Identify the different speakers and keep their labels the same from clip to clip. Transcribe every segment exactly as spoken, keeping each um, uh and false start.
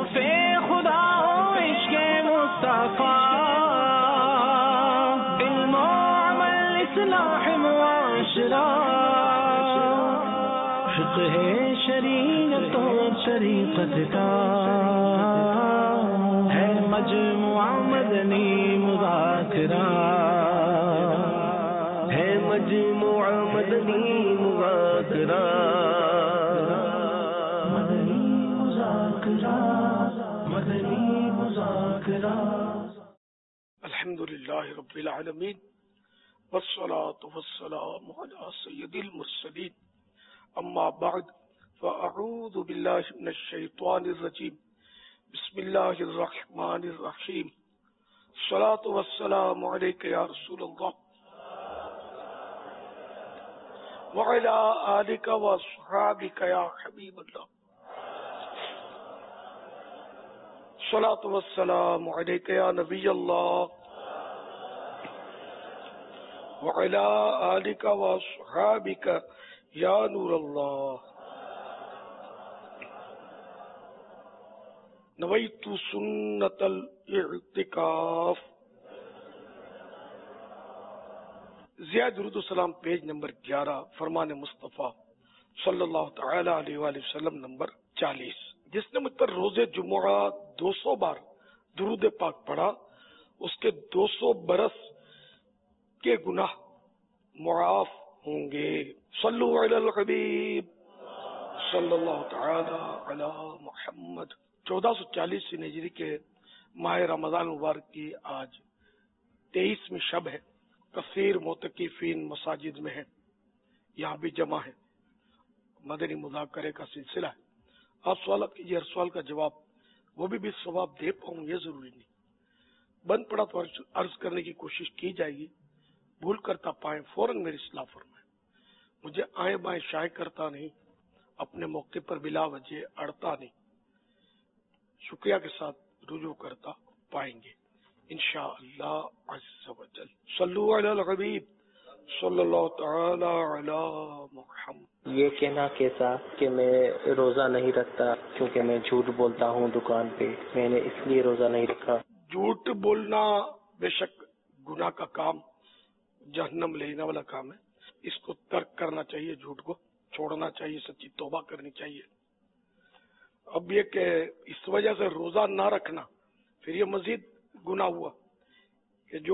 Speaker 1: خدا ہو عشق مصطفیٰ، علم و عمل اصلاح معاشرہ، فقہ شریعت و طریقت کا ہے مجموعہ مدنی مذاکرہ، ہے مجموعہ مدنی مذاکرہ، مدنی مذاکرہ، مدنی مذاکرہ۔
Speaker 2: الحمد للہ رب العالمین والصلاة والسلام علی سید المرسلین، اما بعد فاعوذ باللہ من الشیطان الرجیم، بسم اللہ الرحمن الرحیم، الصلاة والسلام علیک یا رسول اللہ وعلی آلک واصحابک یا حبیب اللہ، الصلاة والسلام علیک یا نبی اللہ وعلی آلک واصحابک یا نور اللہ۔ نویت سنت الاعتکاف، ضیاء درود السلام پیج نمبر گیارہ، فرمان مصطفیٰ صلی اللہ تعالی علیہ وآلہ وسلم نمبر چالیس۔ جس نے مجھ پر روز جمعہ دو سو بار درود پاک پڑھا، اس کے دو سو برس کے گناہ معاف ہوں گے۔ صلو علی الحبیب صلی اللہ تعالی علی محمد۔ چودہ سو چالیس ہجری کے ماہ رمضان مبارک کی آج تیئیسویں شب ہے۔ کثیر معتکفین مساجد میں ہیں، یہاں بھی جمع ہے، مدنی مذاکرے کا سلسلہ ہے۔ آپ سوالات کیجیے، ہر سوال کا جواب وہ بھی بھی ثواب دے پاؤں یہ ضروری نہیں، بند پڑا تو عرض کرنے کی کوشش کی جائے گی، بھول کرتا پائیں فوراً میری اصلاح فرمائیں۔ مجھے آئیں بائیں شائع کرتا نہیں، اپنے موقع پر بلا وجہ اڑتا نہیں، شکریہ کے ساتھ رجوع کرتا پائیں گے انشاءاللہ عز و جل۔ صلو علی الحبیب صلی اللہ تعالی علی محمد۔
Speaker 3: یہ کہنا کیسا کہ میں روزہ نہیں رکھتا کیونکہ میں جھوٹ بولتا ہوں دکان پہ، میں نے اس لیے روزہ نہیں رکھا۔
Speaker 2: جھوٹ بولنا بے شک گناہ کا کام، جہنم لے جانے والا کام ہے، اس کو ترک کرنا چاہیے، جھوٹ کو چھوڑنا چاہیے، سچی توبہ کرنی چاہیے۔ اب یہ کہ اس وجہ سے روزہ نہ رکھنا، پھر یہ مزید گناہ ہوا کہ جو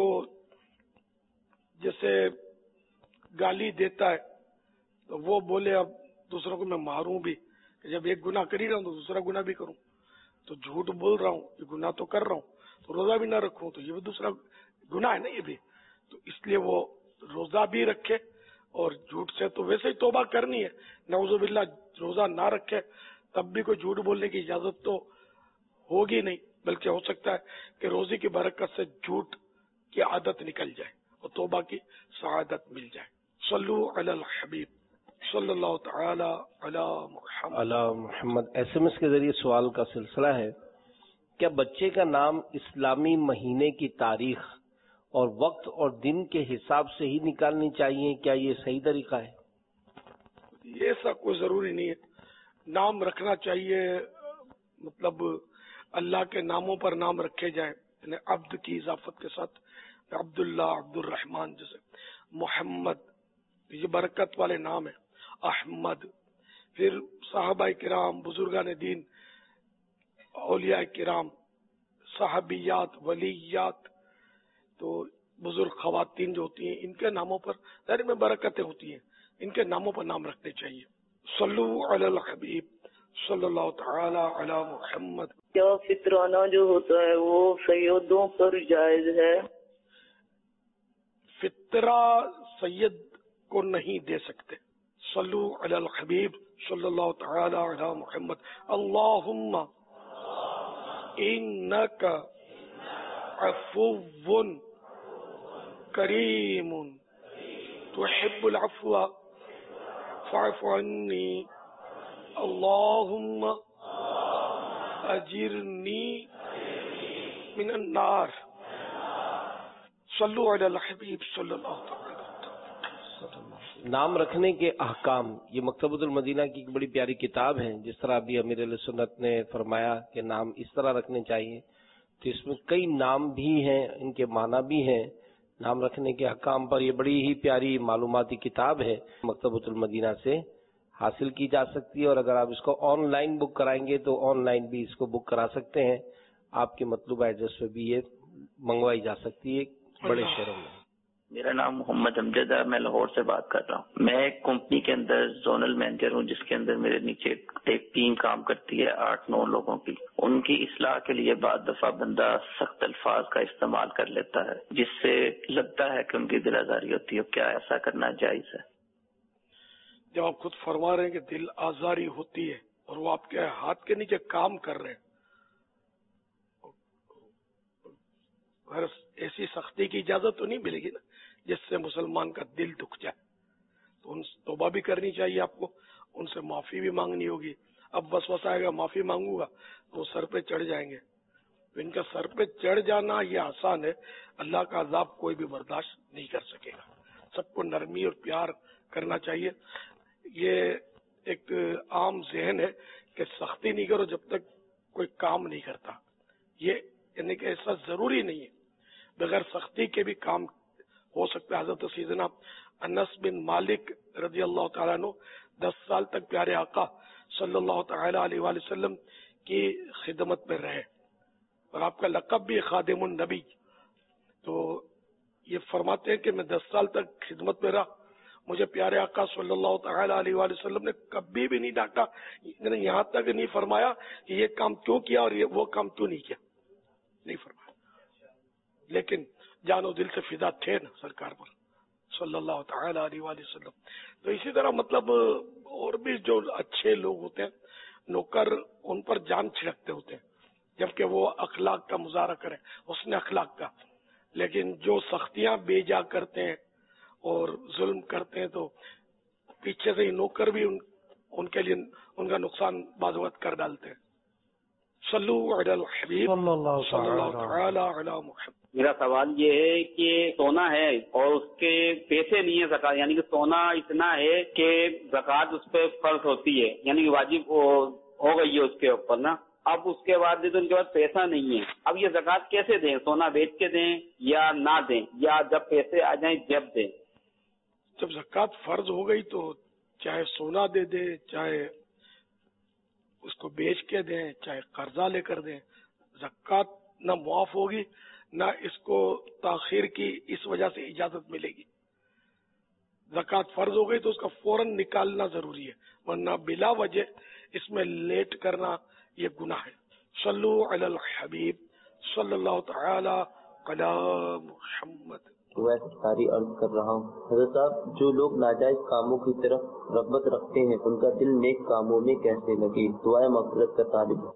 Speaker 2: جیسے گالی دیتا ہے تو وہ بولے اب دوسروں کو میں ماروں بھی، کہ جب ایک گناہ کر ہی رہا ہوں تو دوسرا گناہ بھی کروں، تو جھوٹ بول رہا ہوں، یہ گناہ تو کر رہا ہوں، تو روزہ بھی نہ رکھوں تو یہ بھی دوسرا گناہ ہے نا یہ بھی۔ تو اس لیے وہ روزہ بھی رکھے، اور جھوٹ سے تو ویسے ہی توبہ کرنی ہے، نعوذ باللہ روزہ نہ رکھے تب بھی کوئی جھوٹ بولنے کی اجازت تو ہوگی نہیں، بلکہ ہو سکتا ہے کہ روزے کی برکت سے جھوٹ کی عادت نکل جائے اور توبہ کی سعادت مل جائے۔ صلو علی الحبیب صلی اللہ تعالی علی محمد۔
Speaker 4: علی محمد۔ ایس ایم ایس کے ذریعے سوال کا سلسلہ ہے، کیا بچے کا نام اسلامی مہینے کی تاریخ اور وقت اور دن کے حساب سے ہی نکالنی چاہیے؟ کیا یہ صحیح طریقہ ہے؟
Speaker 2: یہ ایسا کوئی ضروری نہیں ہے، نام رکھنا چاہیے، مطلب اللہ کے ناموں پر نام رکھے جائیں، یعنی عبد کی اضافت کے ساتھ عبداللہ، عبد الرحمن، جیسے محمد، یہ برکت والے نام ہیں، احمد، پھر صحابہ کرام، بزرگان دین، اولیاء کرام، صحابیات، ولیات، تو بزرگ خواتین جو ہوتی ہیں ان کے ناموں پر ظاہر میں برکتیں ہوتی ہیں، ان کے ناموں پر نام رکھنے چاہیے۔ صلو علی الحبیب صلی اللہ تعالی علی محمد۔
Speaker 5: کیا فطرانہ جو ہوتا ہے وہ سیدوں پر جائز ہے؟
Speaker 2: فطرہ سید کو نہیں دے سکتے۔ صلو علی الحبیب صلی اللہ تعالی علی محمد۔ اللہم انک عفو کریم تحب العفو فاعف عنی اللہم اجرنی من النار۔ صلو علی الحبیب صلی اللہ تعالی
Speaker 4: نام رکھنے کے احکام، یہ مکتبۃ المدینہ کی ایک بڑی پیاری کتاب ہے. جس طرح ابھی امیر علیہ سنت نے فرمایا کہ نام اس طرح رکھنے چاہیے، تو اس میں کئی نام بھی ہیں، ان کے معنی بھی ہیں. نام رکھنے کے احکام پر یہ بڑی ہی پیاری معلوماتی کتاب ہے، مکتبۃ المدینہ سے حاصل کی جا سکتی ہے. اور اگر آپ اس کو آن لائن بک کرائیں گے تو آن لائن بھی اس کو بک کرا سکتے ہیں. آپ کے مطلوبہ ایڈریس پہ بھی یہ منگوائی جا سکتی ہے بڑے شہروں میں.
Speaker 6: میرا نام محمد امجد ہے، میں لاہور سے بات کر رہا ہوں. میں ایک کمپنی کے اندر زونل مینیجر ہوں، جس کے اندر میرے نیچے ایک ٹیم کام کرتی ہے آٹھ نو لوگوں کی. ان کی اصلاح کے لیے بعض دفعہ بندہ سخت الفاظ کا استعمال کر لیتا ہے، جس سے لگتا ہے کہ ان کی دل آزاری ہوتی ہے. کیا ایسا کرنا جائز ہے؟
Speaker 2: جب آپ خود فرما رہے ہیں کہ دل آزاری ہوتی ہے اور وہ آپ کے ہاتھ کے نیچے کام کر رہے ہیں، ایسی سختی کی اجازت تو نہیں ملے گی نا جس سے مسلمان کا دل دکھ جائے. تو ان سے توبہ بھی کرنی چاہیے آپ کو، ان سے معافی بھی مانگنی ہوگی. اب وسوسہ آئے گا معافی مانگوں گا تو وہ سر پہ چڑھ جائیں گے. تو ان کا سر پہ چڑھ جانا یہ آسان ہے، اللہ کا عذاب کوئی بھی برداشت نہیں کر سکے گا. سب کو نرمی اور پیار کرنا چاہیے. یہ ایک عام ذہن ہے کہ سختی نہیں کرو جب تک کوئی کام نہیں کرتا. یہ یعنی کہ ایسا ضروری نہیں ہے، بغیر سختی کے بھی کام ہو سکتا ہے. حضرت سیدنا انس بن مالک رضی اللہ تعالیٰ عنہ دس سال تک پیارے آقا صلی اللہ تعالی علیہ وآلہ وسلم کی خدمت میں رہے اور آپ کا لقب بھی خادم النبی. تو یہ فرماتے ہیں کہ میں دس سال تک خدمت میں رہا، مجھے پیارے آقا صلی اللہ تعالی علیہ وآلہ وسلم نے کبھی بھی نہیں ڈانٹا، یہاں تک نہیں فرمایا کہ یہ کام کیوں کیا اور یہ وہ کام کیوں نہیں کیا، نہیں فرمایا. لیکن جان و دل سے فدا تھے نا سرکار پر صلی اللہ تعالی علیہ وآلہ وسلم. تو اسی طرح مطلب اور بھی جو اچھے لوگ ہوتے ہیں، نوکر ان پر جان چھڑکتے ہوتے ہیں جبکہ وہ اخلاق کا مظاہرہ کریں، حسن اخلاق کا. لیکن جو سختیاں بے جا کرتے ہیں اور ظلم کرتے ہیں تو پیچھے سے ہی نوکر بھی ان, ان کے لیے ان کا نقصان بعض وقت کر ڈالتے ہیں. صلو علی الحبیب صلی اللہ تعالی علی محمد.
Speaker 7: میرا سوال یہ ہے کہ سونا ہے اور اس کے پیسے نہیں ہے زکات، یعنی کہ سونا اتنا ہے کہ زکات اس پہ فرض ہوتی ہے، یعنی کہ واجب ہو گئی ہے اس کے اوپر نا. اب اس کے بعد ان کے پاس پیسہ نہیں ہے، اب یہ زکات کیسے دیں؟ سونا بیچ کے دیں یا نہ دیں، یا جب پیسے آ جائیں جب دیں؟
Speaker 2: جب زکات فرض ہو گئی تو چاہے سونا دے دیں، چاہے اس کو بیچ کے دیں، چاہے قرضہ لے کر دیں، زکات نہ معاف ہوگی نہ اس کو تاخیر کی اس وجہ سے اجازت ملے گی. زکات فرض ہو گئی تو اس کا فوراً نکالنا ضروری ہے، ورنہ بلا وجہ اس میں لیٹ کرنا یہ گناہ ہے. صلو علی الحبیب صلی اللہ تعالی علی محمد.
Speaker 3: ساری عرض کر رہا ہوں حضرت صاحب، جو لوگ ناجائز کاموں کی طرف رغبت رکھتے ہیں ان کا دل نیک کاموں میں کیسے لگے؟ دعائے مغفرت کا طالب.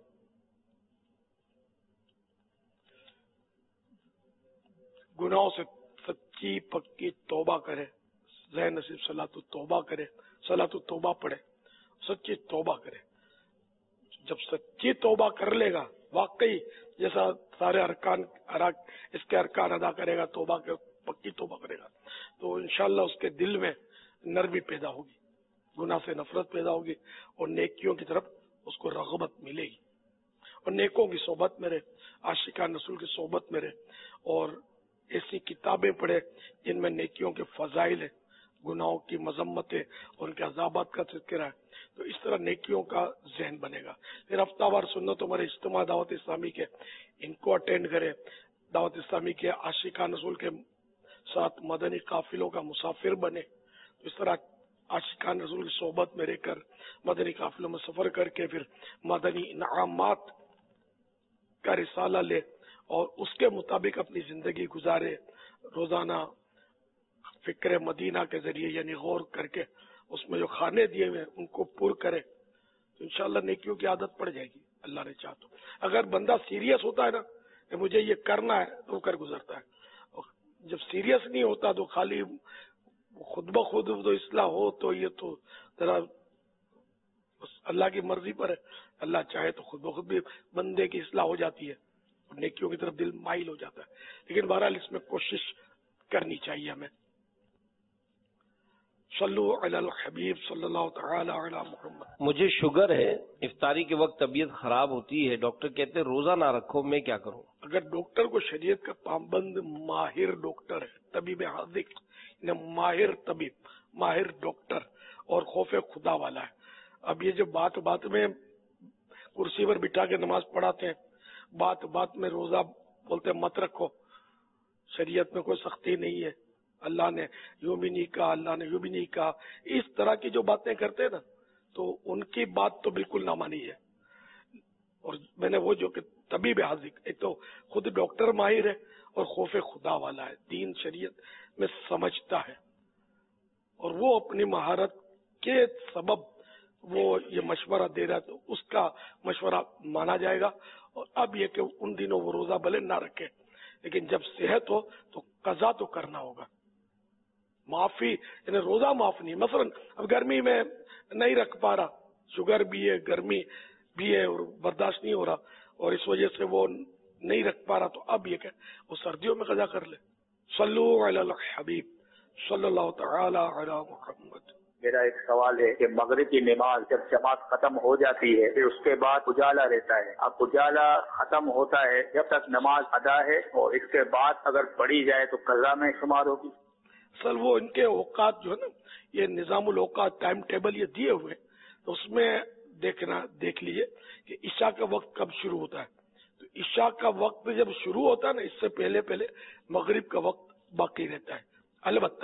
Speaker 2: گناہوں سے سچی پکی توبہ کرے، ذہن نصیب صلاۃ التوبہ کرے، صلاۃ التوبہ پڑھے، سچی توبہ کرے. جب سچی توبہ کر لے گا، واقعی جیسا سارے ارکان اس کے ارکان ادا کرے گا، توبہ کے پکی توبہ کرے گا، تو انشاءاللہ اس کے دل میں نرمی پیدا ہوگی، گناہ سے نفرت پیدا ہوگی اور نیکیوں کی طرف اس کو رغبت ملے گی. اور نیکوں کی صحبت میں رہے، عاشقان رسول کی صحبت میں رہے اور ایسی کتابیں پڑھے جن میں نیکیوں کے فضائل ہیں، گناہوں کی مذمتیں اور ان کے عذابات کا تذکرہ ہے. تو اس طرح نیکیوں کا ذہن بنے گا. پھر ہفتہ وار سنتوں ہمارے اجتماع دعوت اسلامی کے، ان کو اٹینڈ کرے. دعوت اسلامی کے عاشقان رسول کے ساتھ مدنی قافلوں کا مسافر بنے. تو اس طرح عاشقان رسول کی صحبت میں رہ کر مدنی قافلوں میں سفر کر کے پھر مدنی انعامات کا رسالہ لے اور اس کے مطابق اپنی زندگی گزارے. روزانہ فکر مدینہ کے ذریعے یعنی غور کر کے اس میں جو کھانے دیے ہوئے ان کو پر کرے تو انشاءاللہ نیکیوں کی عادت پڑ جائے گی اللہ نے چاہ تو. اگر بندہ سیریس ہوتا ہے نا کہ مجھے یہ کرنا ہے تو وہ کر گزرتا ہے. جب سیریس نہیں ہوتا تو خالی خود بخود تو اصلاح ہو تو یہ تو ذرا اللہ کی مرضی پر ہے. اللہ چاہے تو خود بخود بھی بندے کی اصلاح ہو جاتی ہے اور نیکیوں کی طرف دل مائل ہو جاتا ہے. لیکن بہرحال اس میں کوشش کرنی چاہیے ہمیں. صلو علی الحبیب صلی اللہ تعالی علی محمد.
Speaker 4: مجھے شوگر ہے، افطاری کے وقت طبیعت خراب ہوتی ہے، ڈاکٹر کہتے ہیں روزہ نہ رکھو، میں کیا کروں؟
Speaker 2: اگر ڈاکٹر کو شریعت کا پابند ماہر ڈاکٹر ہے، طبیب حاذق، ماہر طبیب، ماہر ڈاکٹر اور خوف خدا والا ہے. اب یہ جو بات بات میں کرسی پر بٹھا کے نماز پڑھاتے ہیں، بات بات میں روزہ بولتے ہیں مت رکھو، شریعت میں کوئی سختی نہیں ہے، اللہ نے یوں بھی نہیں کہا، اللہ نے یوں بھی نہیں کہا، اس طرح کی جو باتیں کرتے ہیں نا، تو ان کی بات تو بالکل نہ مانی ہے. اور میں نے وہ جو کہ طبیب حاذق، ایک تو خود ڈاکٹر ماہر ہے اور خوف خدا والا ہے، دین شریعت میں سمجھتا ہے، اور وہ اپنی مہارت کے سبب وہ یہ مشورہ دے رہا ہے، تو اس کا مشورہ مانا جائے گا. اور اب یہ کہ ان دنوں وہ روزہ بھلے نہ رکھے، لیکن جب صحت ہو تو قضا تو کرنا ہوگا. معافی یعنی روزہ معاف نہیں. مثلا اب گرمی میں نہیں رکھ پا رہا، شوگر بھی ہے، گرمی بھی ہے اور برداشت نہیں ہو رہا، اور اس وجہ سے وہ نہیں رکھ پا رہا، تو اب یہ کہ وہ سردیوں میں قضا کر لے. صلو علی الحبیب صلی اللہ تعالی علی محمد.
Speaker 8: میرا ایک سوال ہے کہ مغرب کی نماز جب جماعت ختم ہو جاتی ہے پھر اس کے بعد اجالا رہتا ہے، اب اجالا ختم ہوتا ہے جب تک نماز ادا ہے، اور اس کے بعد اگر پڑھی جائے تو قضا میں شمار ہوگی؟
Speaker 2: سر وہ ان کے اوقات جو ہے نا، یہ نظام الاوقات ٹائم ٹیبل یہ دیے ہوئے، تو اس میں دیکھنا دیکھ لیجیے کہ عشاء کا وقت کب شروع ہوتا ہے. تو عشاء کا وقت جب شروع ہوتا ہے نا، اس سے پہلے پہلے مغرب کا وقت باقی رہتا ہے. البتہ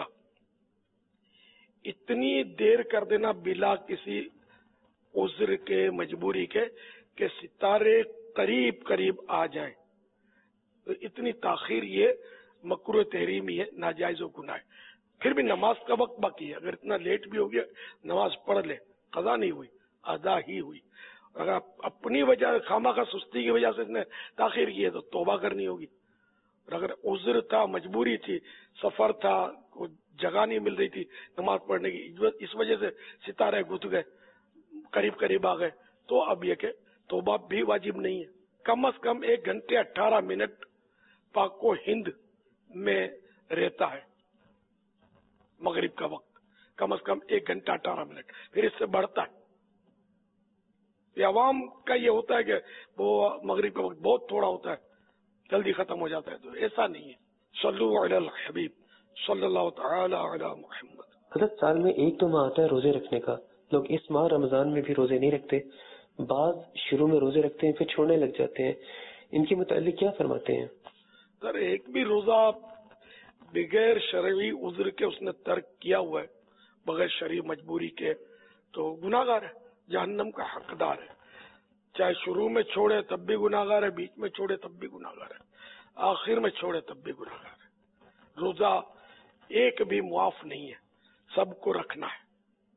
Speaker 2: اتنی دیر کر دینا بلا کسی عذر کے، مجبوری کے، کہ ستارے قریب قریب آ جائیں، تو اتنی تاخیر یہ مکروہ تحریمی ہے، ناجائز و گناہ ہے. پھر بھی نماز کا وقت باقی ہے، اگر اتنا لیٹ بھی ہو گیا نماز پڑھ لے، قضا نہیں ہوئی، ادا ہی ہوئی. اگر اپنی وجہ خامخواہ سستی کی وجہ سے اس نے تاخیر کی ہے تو توبہ کرنی ہوگی. اور اگر عذر تھا، مجبوری تھی، سفر تھا، جگہ نہیں مل رہی تھی نماز پڑھنے کی، اس وجہ سے ستارے گھس گئے، قریب قریب آ گئے، تو اب یہ کہ توبہ بھی واجب نہیں ہے. کم از کم ایک گھنٹے اٹھارہ منٹ پاک و ہند میں رہتا ہے مغرب کا وقت، کم از کم ایک گھنٹہ اٹھارہ منٹ، پھر اس سے بڑھتا ہے. یہ عوام کا یہ ہوتا ہے کہ وہ مغرب کا وقت بہت تھوڑا ہوتا ہے، جلدی ختم ہو جاتا ہے، تو ایسا نہیں ہے. صلو علی الحبیب صلی اللہ تعالی علی محمد.
Speaker 9: حضرت سال میں ایک تو ماہ آتا ہے روزے رکھنے کا، لوگ اس ماہ رمضان میں بھی روزے نہیں رکھتے، بعض شروع میں روزے رکھتے ہیں پھر چھوڑنے لگ جاتے ہیں، ان کے متعلق کیا فرماتے ہیں؟
Speaker 2: سر ایک بھی روزہ بغیر شرعی عذر کے اس نے ترک کیا ہوا ہے، بغیر شرعی مجبوری کے، تو گناہ گار ہے، جہنم کا حقدار ہے. چاہے شروع میں چھوڑے تب بھی گناہ گار ہے، بیچ میں چھوڑے تب بھی گناہ گار ہے، آخر میں چھوڑے تب بھی گناہ گار ہے. روزہ ایک بھی معاف نہیں ہے، سب کو رکھنا ہے.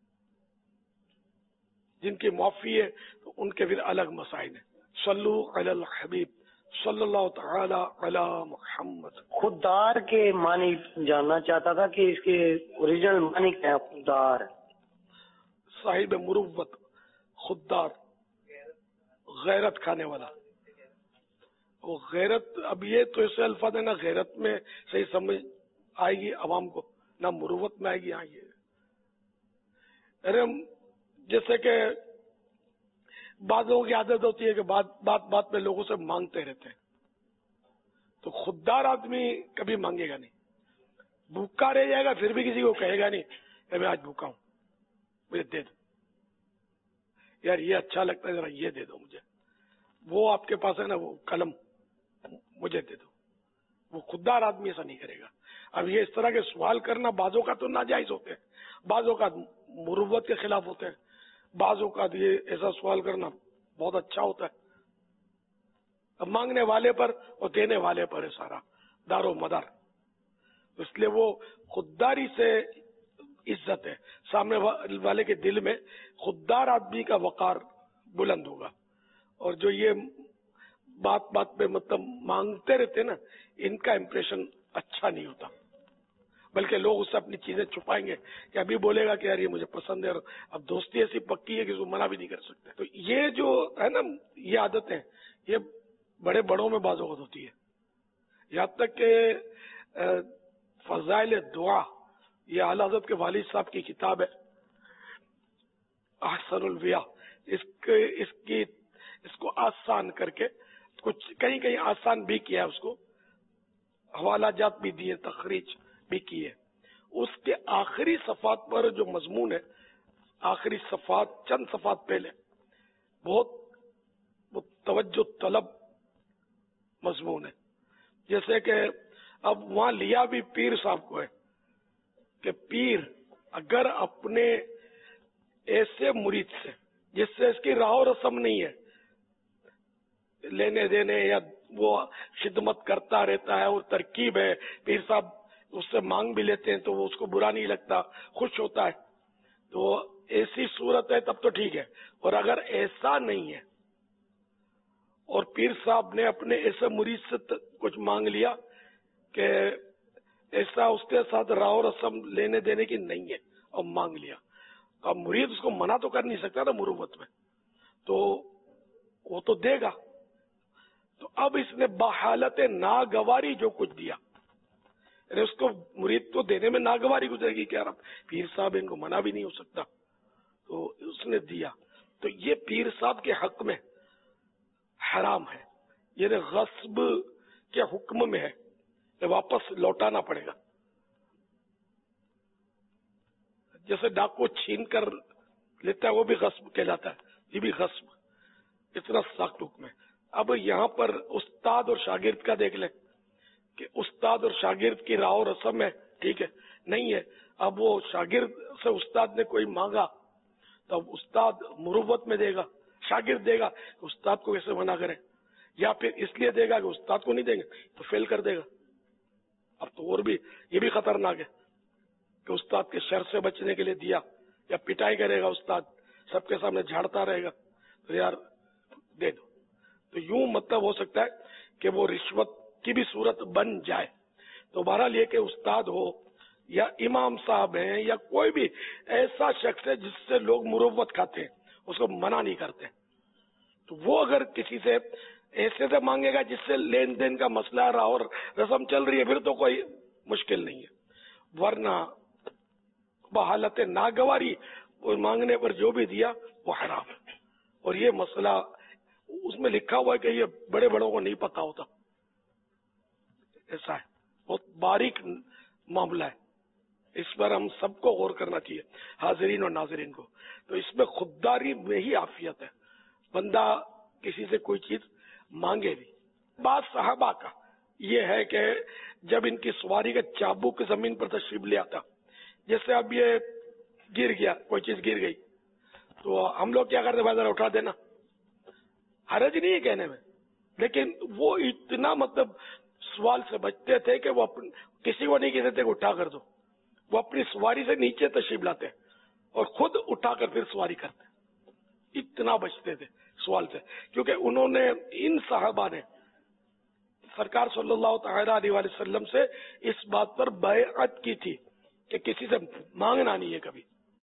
Speaker 2: جن کی معافی ہے تو ان کے پھر الگ مسائل ہیں. صلو علی الحبیب صلی اللہ تعالی علی محمد.
Speaker 10: خوددار کے معنی جاننا چاہتا تھا کہ اس کے اوریجنل معنی کیا ہے؟ خوددار
Speaker 2: صاحب مروت، خوددار، غیرت کھانے والا. وہ غیرت، اب یہ تو ایسے الفاظ ہے نا، غیرت میں صحیح سمجھ آئے گی عوام کو، نہ مروت میں آئے گی. آئیے ارے جیسے کہ بعض لوگوں کی عادت ہوتی ہے کہ بات بات بات میں لوگوں سے مانگتے رہتے ہیں، تو خوددار آدمی کبھی مانگے گا نہیں، بھوکا رہ جائے گا پھر بھی کسی کو کہے گا نہیں کہ میں آج بھوکا ہوں، مجھے دے دو یار، یہ اچھا لگتا ہے، ذرا یہ دے دو مجھے. وہ آپ کے پاس ہے نا وہ قلم، مجھے دے دو. وہ خوددار آدمی ایسا نہیں کرے گا. اب یہ اس طرح کے سوال کرنا بعضوں کا تو ناجائز ہوتے ہیں، بعضوں کا مروت کے خلاف ہوتے ہیں، بعضوں کا یہ ایسا سوال کرنا بہت اچھا ہوتا ہے. اب مانگنے والے پر اور دینے والے پر ہے سارا دار و مدار. اس لیے وہ خودداری سے عزت ہے، سامنے والے کے دل میں خوددار آدمی کا وقار بلند ہوگا. اور جو یہ بات بات پہ مطلب مانگتے رہتے نا، ان کا امپریشن اچھا نہیں ہوتا، بلکہ لوگ اس سے اپنی چیزیں چھپائیں گے کہ ابھی بولے گا کہ یار یہ مجھے پسند ہے، اور اب دوستی ایسی پکی ہے کہ اس کو منع بھی نہیں کر سکتے. تو یہ جو ہے نا، یہ عادتیں یہ بڑے بڑوں میں بعض اوقات ہوتی ہے. یہاں تک کہ فضائل دعا یہ اعلی حضرت کے والد صاحب کی کتاب ہے احسن الویا. اس کے اس کی اس کو آسان کر کے کچھ کہیں کہیں آسان بھی کیا ہے، اس کو حوالہ جات بھی دیے، تخریج بھی کی ہے. اس کے آخری صفحات پر جو مضمون ہے، آخری صفحات چند صفحات پہلے بہت توجہ طلب مضمون ہے. جیسے کہ اب وہاں لیا بھی پیر صاحب کو ہے کہ پیر اگر اپنے ایسے مرید سے جس سے اس کی راہ و رسم نہیں ہے، لینے دینے یا وہ خدمت کرتا رہتا ہے اور ترکیب ہے، پیر صاحب اس سے مانگ بھی لیتے ہیں تو وہ اس کو برا نہیں لگتا، خوش ہوتا ہے، تو ایسی صورت ہے تب تو ٹھیک ہے. اور اگر ایسا نہیں ہے اور پیر صاحب نے اپنے ایسے مرید سے کچھ مانگ لیا کہ ایسا اس کے ساتھ راہ و رسم لینے دینے کی نہیں ہے اور مانگ لیا، اب مرید اس کو منع تو کر نہیں سکتا نا مروت میں، تو وہ تو دے گا. تو اب اس نے بحالت ناگواری جو کچھ دیا، یعنی اس کو مرید تو دینے میں ناگواری گزرے گی، کیا پیر صاحب ان کو منع بھی نہیں ہو سکتا، تو اس نے دیا. تو یہ پیر صاحب کے حق میں حرام ہے، یعنی غصب کے حکم میں ہے کہ واپس لوٹانا پڑے گا. جیسے ڈاکو چھین کر لیتا ہے وہ بھی غصب کہلاتا ہے، یہ بھی غصب، اتنا سخت حکم ہے. اب یہاں پر استاد اور شاگرد کا دیکھ لیں کہ استاد اور شاگرد کی راہ و رسم ہے، ٹھیک ہے، نہیں ہے. اب وہ شاگرد سے استاد نے کوئی مانگا تو اب استاد مروت میں دے گا، شاگرد دے گا، استاد کو کیسے منع کرے، یا پھر اس لیے دے گا کہ استاد کو نہیں دیں گے تو فیل کر دے گا. اب تو اور بھی یہ بھی خطرناک ہے کہ استاد کے شر سے بچنے کے لیے دیا، یا پٹائی کرے گا استاد، سب کے سامنے جھاڑتا رہے گا تو یار دے دو. تو یوں مطلب ہو سکتا ہے کہ وہ رشوت کی بھی صورت بن جائے. تو بہرحال یہ کہ استاد ہو یا امام صاحب ہیں یا کوئی بھی ایسا شخص ہے جس سے لوگ مروت کھاتے ہیں، اس کو منع نہیں کرتے، تو وہ اگر کسی سے ایسے سے مانگے گا جس سے لین دین کا مسئلہ رہا اور رسم چل رہی ہے، پھر تو کوئی مشکل نہیں ہے. ورنہ بحالت ناگواری مانگنے پر جو بھی دیا وہ حرام ہے. اور یہ مسئلہ اس میں لکھا ہوا ہے کہ یہ بڑے بڑوں کو نہیں پتا ہوتا، ایسا ہے، بہت باریک معاملہ ہے. اس پر ہم سب کو غور کرنا چاہیے، حاضرین اور ناظرین کو. تو اس میں خودداری میں ہی عافیت ہے، بندہ کسی سے کوئی چیز مانگے بھی. بعض صحابہ کا یہ ہے کہ جب ان کی سواری کا چابک زمین پر تشریف لے آتا، جیسے اب یہ گر گیا، کوئی چیز گر گئی، تو ہم لوگ کیا کرتے، بازار اٹھا دینا، حرج نہیں ہے کہنے میں، لیکن وہ اتنا مطلب سوال سے بچتے تھے کہ وہ اپن کسی کو نہیں کہتے تھے کہ اٹھا کر دو، وہ اپنی سواری سے نیچے تشریف لاتے اور خود اٹھا کر پھر سواری کرتے. اتنا بچتے تھے سوال سے، کیونکہ انہوں نے ان صحابہ نے سرکار صلی اللہ تعالی علیہ وآلہ وسلم سے اس بات پر بیعت کی تھی کہ کسی سے مانگنا نہیں ہے کبھی.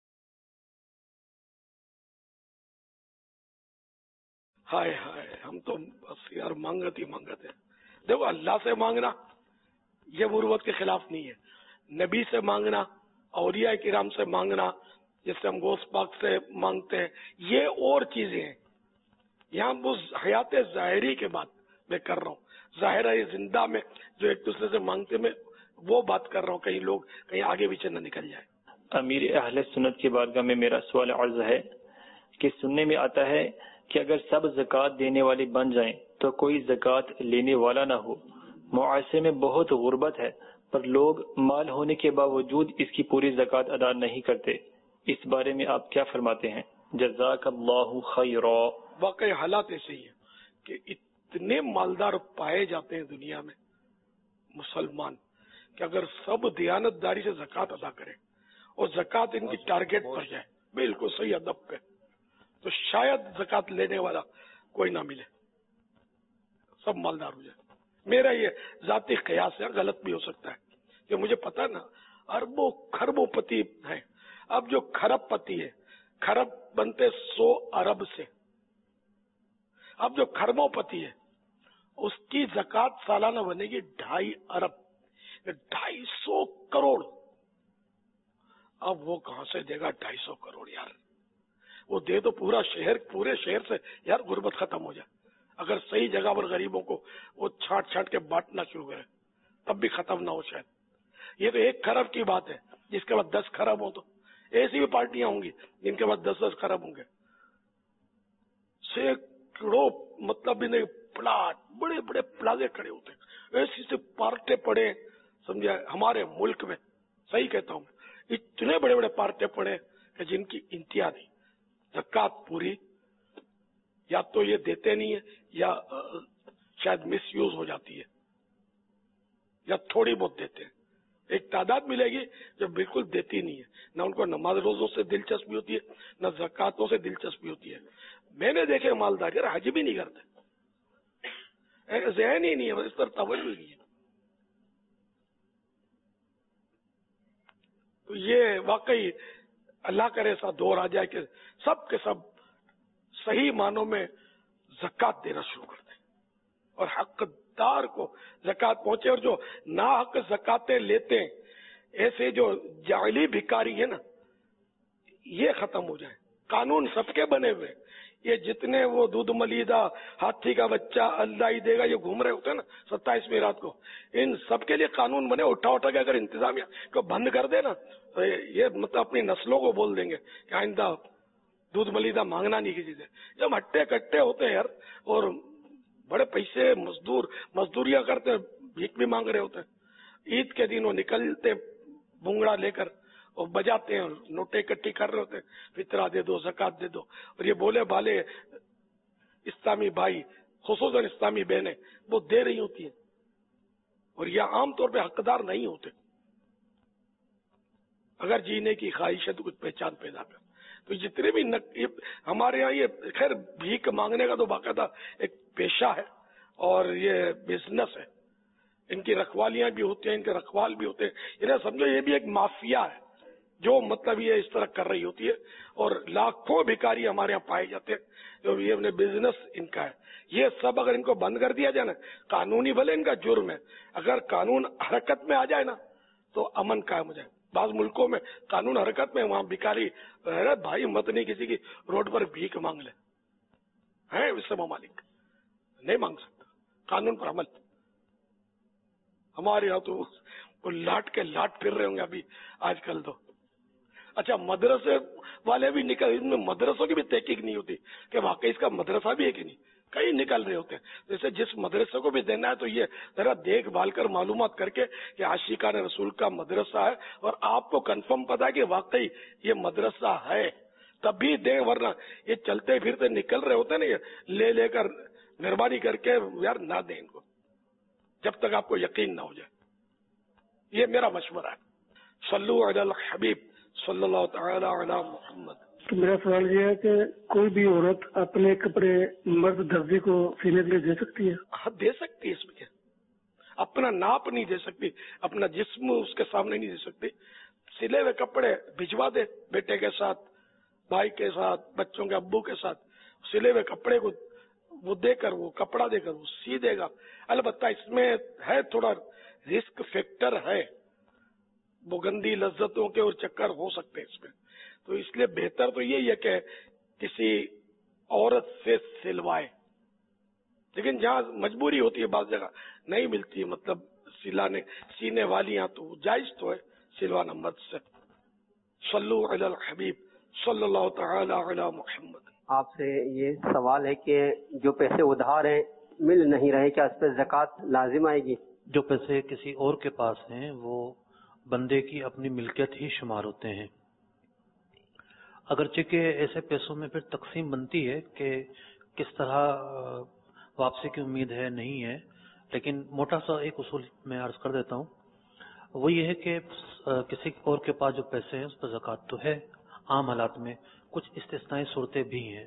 Speaker 2: ہائے ہائے ہم تو بس یار مانگت ہی مانگت ہے. دیکھو اللہ سے مانگنا یہ مروت کے خلاف نہیں ہے، نبی سے مانگنا، اولیاء کرام سے مانگنا، جیسے ہم گوشت پاک سے مانگتے ہیں، یہ اور چیزیں ہیں. یہاں وہ حیات ظاہری کے بات میں کر رہا ہوں، ظاہرہ زندہ میں جو ایک دوسرے سے مانگتے میں وہ بات کر رہا ہوں، کہیں لوگ کہیں آگے پیچھے نہ نکل جائے.
Speaker 11: امیر اہل سنت کی بارگاہ میں میرا سوال عرض ہے کہ سننے میں آتا ہے کہ اگر سب زکوٰۃ دینے والے بن جائیں تو کوئی زکوٰۃ لینے والا نہ ہو. معاشرے میں بہت غربت ہے پر لوگ مال ہونے کے باوجود اس کی پوری زکوٰۃ ادا نہیں کرتے. اس بارے میں آپ کیا فرماتے ہیں؟ جزاک اللہ خیرا.
Speaker 2: واقعی حالات ایسے ہی ہیں کہ اتنے مالدار پائے جاتے ہیں دنیا میں مسلمان کہ اگر سب دیانتداری سے زکوٰۃ ادا کریں اور زکوٰۃ ان کی ٹارگیٹ پر جائے بالکل صحیح ادب پہ، تو شاید زکوٰۃ لینے والا کوئی نہ ملے، سب مالدار ہو جائے. میرا یہ ذاتی قیاس ہے، غلط بھی ہو سکتا ہے کہ مجھے پتا نا اربوں خربوں پتی ہے. اب جو کھرب پتی ہے، کھرب بنتے سو ارب سے، اب جو کھربوں پتی ہے اس کی زکوٰۃ سالانہ بنے گی ڈھائی ارب، ڈھائی سو کروڑ. अब वो कहाँ से देगा ढाई सौ करोड़ यार? वो दे तो पूरा शहर, पूरे शहर से यार गुर्बत खत्म हो जाए। अगर सही जगह पर गरीबों को वो छाट छाट के बांटना शुरू करे तब भी खत्म ना हो शायद। ये तो एक खरब की बात है, जिसके बाद दस खरब हो तो ऐसी भी पार्टियां होंगी जिनके बाद दस दस खरब होंगे। सैकड़ों मतलब भी नहीं प्लाट, बड़े बड़े प्लाजे खड़े होते हैं, ऐसी से पार्टे पड़े समझे हमारे मुल्क में। सही कहता हूँ मैं, इतने बड़े बड़े पार्टे पड़े कि जिनकी इंतहा नहीं। ज़कात पूरी या तो ये देते नहीं है या शायद मिस यूज हो जाती है, या थोड़ी बहुत देते हैं। एक तादाद मिलेगी जो बिल्कुल देती नहीं है, ना उनको नमाज रोजों से दिलचस्पी होती है, न ज़कातों से दिलचस्पी होती है। मैंने देखे मालदार यार हज भी नहीं करते, ज़हन ही नहीं है, इस तरह तवज्जो नहीं है। तो ये वाकई अल्लाह करे ऐसा दौर आ जाए कि सब के सब सही मानों में ज़कात देना शुरू कर दें और हकदार को ज़कात पहुंचे। और जो ना हक ज़कातें लेते हैं, ऐसे जो जाली भिखारी है ना, ये खत्म हो जाए। कानून सबके बने हुए, ये जितने वो दूध मलीदा, हाथी का बच्चा, अल्लाह ही देगा, ये घूम रहे होते हैं ना सत्ताईसवीं रात को, इन सबके लिए कानून बने। उठा उठा के अगर इंतजामिया को बंद कर दे ना, तो ये मतलब अपनी नस्लों को बोल देंगे कि आइंदा दूध मलीदा मांगना नहीं किसी से। जब हट्टे कट्टे होते हैं यार, और बड़े पैसे मजदूर मजदूरियां करते, भीख भी मांग रहे होते हैं। ईद के दिन वो निकलते भूंगड़ा लेकर और बजाते हैं, नोटे इकट्ठी कर रहे होते हैं, फितरा दे दो, ज़कात दे दो। और ये बोले भाले इस्लामी भाई, खुसूसन इस्लामी बहनें, वो दे रही होती हैं, और ये आमतौर पे हकदार नहीं होते। अगर जीने की ख्वाहिश है तो कुछ पहचान पैदा कर। तो जितने भी नक, ये हमारे यहाँ ये खैर भीख मांगने का तो बाकायदा एक पेशा है और ये बिजनेस है। इनकी रखवालियां भी होती हैं, इनके रखवाल भी होते हैं। इन्हें समझो ये भी एक माफिया है जो मतलब ये इस तरह कर रही होती है। और लाखों भिखारी हमारे यहाँ पाए जाते हैं, जो ये अपने बिजनेस इनका है। ये सब अगर इनको बंद कर दिया जाए ना, कानूनी भले इनका जुर्म है, अगर कानून हरकत में आ जाए ना तो अमन कायम हो जाए। बाज मुल्कों में कानून हरकत में, वहां भिखारी अरे भाई मत नहीं किसी की रोड पर भीख मांग ले, है विश्व ममालिक नहीं मांग सकता, कानून पर अमल। हमारे यहाँ तो वो लाट के लाट फिर रहे होंगे अभी आजकल तो। अच्छा, मदरसे वाले भी निकल, इनमें मदरसों की भी तहकीक नहीं होती कि वाकई इसका मदरसा भी है कि नहीं, कई निकल रहे होते हैं। जैसे जिस मदरसे को भी देना है तो ये जरा देखभाल कर मालूमात करके कि आशिकान रसूल का मदरसा है और आपको कंफर्म पता है कि वाकई ये मदरसा है, तभी दें, वरना ये चलते फिरते निकल रहे होते हैं ना, ये ले लेकर मेहरबानी करके यार ना दें इनको जब तक आपको यकीन ना हो जाए। ये मेरा मशवरा है। सल्लु अलल हबीब सल्लल्लाहु तआला अला मुहम्मद।
Speaker 12: तो मेरा सवाल ये है कि कोई भी औरत अपने कपड़े मर्द दर्जी को सीने के लिए दे सकती है?
Speaker 2: हाँ, दे सकती है, इसमें क्या। अपना नाप नहीं दे सकती, अपना जिस्म उसके सामने नहीं दे सकती। सिले हुए कपड़े भिजवा दे बेटे के साथ, भाई के साथ, बच्चों के अब्बू के साथ, सिले हुए कपड़े को वो देकर, वो कपड़ा देकर वो सी देगा। अलबत्ता इसमें है थोड़ा रिस्क फैक्टर है, वो गंदी लज्जतों के और चक्कर हो सकते हैं इसमें। तो इसलिए बेहतर तो यही है कि किसी औरत से सिलवाए, लेकिन जहाँ मजबूरी होती है, बात जगह नहीं मिलती है मतलब सिलाने सीने वाली, यहाँ तो जायज तो है सिलवाना मर्द से। सल्लु अलल हबीब सल्लल्लाहु तआला अला मुहम्मद।
Speaker 13: आपसे ये सवाल है कि जो पैसे उधार हैं मिल नहीं रहे, क्या इस पर ज़कात लाजिम आएगी?
Speaker 14: जो पैसे किसी और के पास हैं वो बंदे की अपनी मिल्कियत ही शुमार होते हैं। अगरचे के ऐसे पैसों में फिर तकसीम बनती है कि किस तरह वापसी की उम्मीद है नहीं है, लेकिन मोटा सा एक उसूल मैं अर्ज कर देता हूँ। वो ये है कि किसी और के पास जो पैसे हैं उस पर ज़कात तो है आम हालात में, कुछ इस्तिस्नाई सूरतें भी हैं,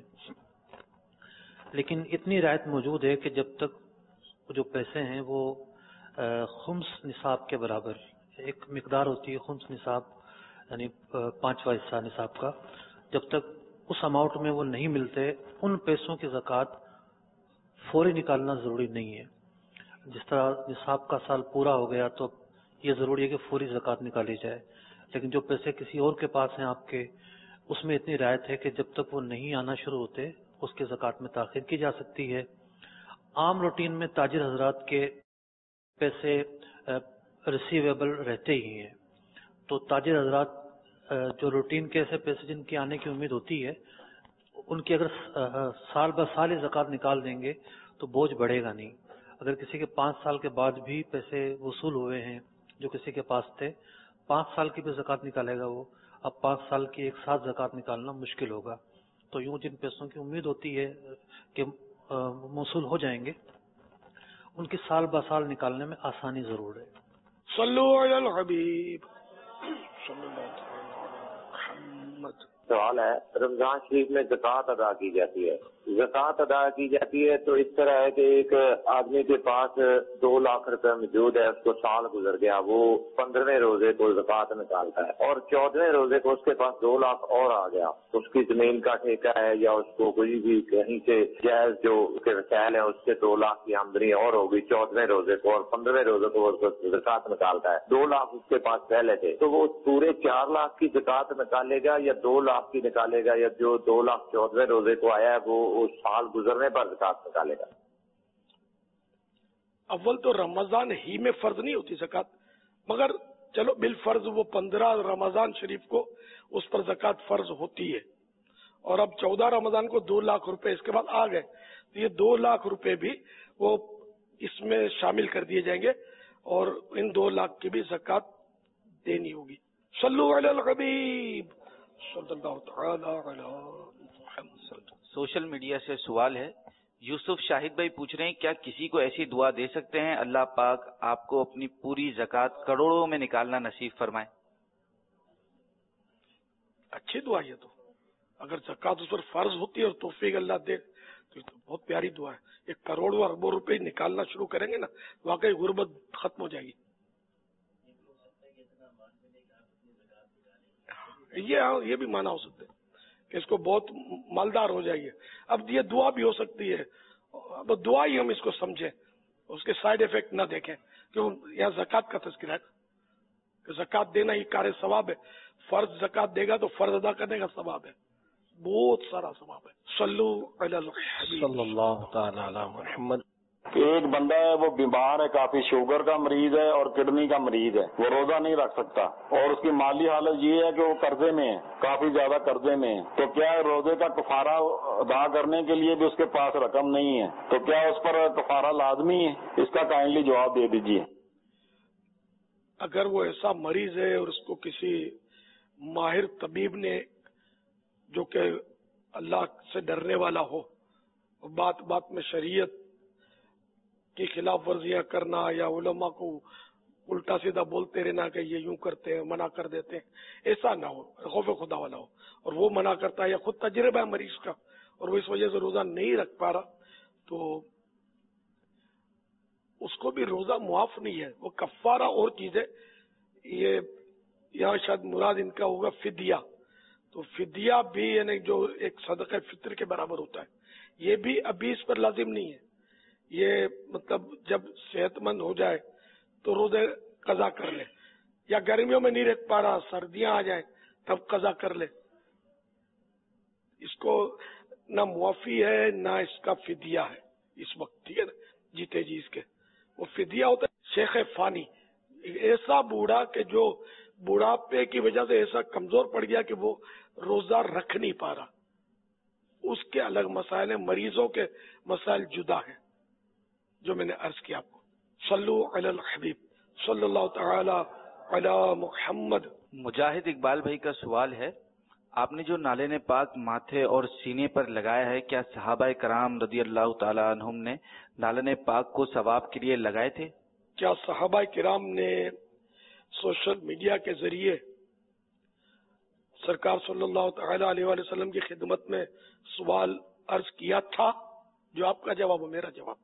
Speaker 14: लेकिन इतनी रियायत मौजूद है कि जब तक जो पैसे हैं वो खुम्स निसाब के बराबर, एक मिकदार होती है खुम्स निसाब यानी पांचवा हिस्सा निसाब का, जब तक उस अमाउंट में वो नहीं मिलते, उन पैसों की ज़कात फौरी निकालना ज़रूरी नहीं है। जिस तरह निसाब का साल पूरा हो गया तो ये ज़रूरी है कि फौरी ज़कात निकाली जाए, لیکن جو پیسے کسی اور کے پاس ہیں آپ کے، اس میں اتنی رعایت ہے کہ جب تک وہ نہیں آنا شروع ہوتے اس کے زکوٰۃ میں تاخیر کی جا سکتی ہے۔ عام روٹین میں تاجر حضرات کے پیسے ریسیویبل رہتے ہی ہیں، تو تاجر حضرات جو روٹین کے ایسے پیسے جن کے آنے کی امید ہوتی ہے، ان کی اگر سال بہ سال ہی زکوٰۃ نکال دیں گے تو بوجھ بڑھے گا نہیں۔ اگر کسی کے پانچ سال کے بعد بھی پیسے وصول ہوئے ہیں جو کسی کے پاس تھے، پانچ سال کی بھی زکوٰۃ نکالے گا وہ، اب پانچ سال کی ایک ساتھ زکوٰۃ نکالنا مشکل ہوگا۔ تو یوں جن پیسوں کی امید ہوتی ہے کہ موصول ہو جائیں گے، ان کی سال بہ سال نکالنے میں آسانی ضرور ہے۔
Speaker 2: صلو علی الحبیب صلی اللہ علیہ محمد۔
Speaker 15: سوال ہے، رمضان شریف میں زکوٰۃ ادا کی جاتی ہے، زکوٰۃ ادا کی جاتی ہے تو اس طرح ہے کہ ایک آدمی کے پاس دو لاکھ روپے موجود ہے، اس کو سال گزر گیا، وہ پندرہویں روزے کو زکوٰۃ نکالتا ہے، اور چودہویں روزے کو اس کے پاس دو لاکھ اور آ گیا، اس کی زمین کا ٹھیکہ ہے یا اس کو کوئی بھی کہیں سے جائز جو اس کے وسائل ہیں اس سے دو لاکھ کی آمدنی اور ہوگی چودہویں روزے کو، اور پندرہویں روزے کو وہ زکوٰۃ نکالتا ہے، دو لاکھ اس کے پاس پہلے تھے، تو وہ پورے چار لاکھ کی زکوٰۃ نکالے گا یا دو لاکھ کی نکالے گا، یا جو دو لاکھ چودہویں روزے کو آیا ہے وہ اس سال گزرنے پر زکوٰۃ نکالے گا؟
Speaker 2: اول تو رمضان ہی میں فرض نہیں ہوتی زکوٰۃ، مگر چلو بالفرض وہ پندرہ رمضان شریف کو اس پر زکوٰۃ فرض ہوتی ہے، اور اب چودہ رمضان کو دو لاکھ روپے اس کے بعد آ گئے، تو یہ دو لاکھ روپے بھی وہ اس میں شامل کر دیے جائیں گے اور ان دو لاکھ کی بھی زکوٰۃ دینی ہوگی۔ صلو علی الحبیب صلی اللہ تعالی علی محمد۔
Speaker 16: سوشل میڈیا سے سوال ہے، یوسف شاہد بھائی پوچھ رہے ہیں کیا کسی کو ایسی دعا دے سکتے ہیں اللہ پاک آپ کو اپنی پوری زکوٰۃ کروڑوں میں نکالنا نصیب فرمائے؟
Speaker 2: اچھی دعا یہ تو، اگر زکوٰۃ اس پر فرض ہوتی ہے اور توفیق اللہ دے تو یہ تو بہت پیاری دعا ہے۔ ایک کروڑوں اربوں روپے نکالنا شروع کریں گے نا، واقعی غربت ختم ہو جائے گی۔ یہ یہ بھی مانا ہو سکتا ہے کہ اس کو بہت مالدار ہو جائے گی۔ اب یہ دعا بھی ہو سکتی ہے، اب دعا ہی ہم اس کو سمجھیں، اس کے سائیڈ افیکٹ نہ دیکھیں، کیوں یہاں زکوٰۃ کا تذکرہ ہے کہ زکوٰۃ دینا ہی کار ثواب ہے، فرض زکوٰۃ دے گا تو فرض ادا کرنے کا ثواب ہے، بہت سارا ثواب ہے۔ صلو علی الحبیب
Speaker 4: صلی اللہ تعالی علی محمد۔
Speaker 17: ایک بندہ ہے وہ بیمار ہے، کافی شوگر کا مریض ہے اور کڈنی کا مریض ہے، وہ روزہ نہیں رکھ سکتا اور اس کی مالی حالت یہ ہے کہ وہ قرضے میں ہے، کافی زیادہ قرضے میں ہے، تو کیا روزے کا کفارہ ادا کرنے کے لیے بھی اس کے پاس رقم نہیں ہے، تو کیا اس پر کفارہ لازمی ہے؟ اس کا کائنڈلی جواب دے دیجیے۔
Speaker 2: اگر وہ ایسا مریض ہے اور اس کو کسی ماہر طبیب نے جو کہ اللہ سے ڈرنے والا ہو، بات بات میں شریعت کی خلاف ورزیاں کرنا یا علماء کو الٹا سیدھا بولتے رہنا کہ یہ یوں کرتے ہیں منع کر دیتے ہیں، ایسا نہ ہو، خوف خدا والا ہو اور وہ منع کرتا ہے یا خود تجربہ ہے مریض کا اور وہ اس وجہ سے روزہ نہیں رکھ پا رہا، تو اس کو بھی روزہ معاف نہیں ہے، وہ کفارہ اور چیز ہے۔ یہ یہاں شاید مراد ان کا ہوگا فدیہ، تو فدیہ بھی یعنی جو ایک صدقہ فطر کے برابر ہوتا ہے، یہ بھی ابھی اس پر لازم نہیں ہے، یہ مطلب جب صحت مند ہو جائے تو روزے قضا کر لے، یا گرمیوں میں نہیں رکھ پا رہا سردیاں آ جائیں تب قضا کر لے، اس کو نہ معافی ہے نہ اس کا فدیہ ہے اس وقت، ٹھیک ہے نا، جیتے جی اس کے وہ فدیہ ہوتا ہے۔ شیخ فانی ایسا بوڑھا کہ جو بوڑھاپے کی وجہ سے ایسا کمزور پڑ گیا کہ وہ روزہ رکھ نہیں پا رہا، اس کے الگ مسائل ہیں، مریضوں کے مسائل جدا ہیں جو میں نے عرض کیا آپ کو۔ صلو علی الحبیب صلی اللہ تعالی علی محمد۔
Speaker 16: مجاہد اقبال بھائی کا سوال ہے، آپ نے جو نالین پاک ماتھے اور سینے پر لگایا ہے، کیا صحابہ کرام رضی اللہ تعالی عنہم نے نالین پاک کو ثواب کے لیے لگائے تھے؟
Speaker 2: کیا صحابہ کرام نے سوشل میڈیا کے ذریعے سرکار صلی اللہ تعالی علیہ وآلہ وسلم کی خدمت میں سوال عرض کیا تھا؟ جو آپ کا جواب ہو میرا جواب،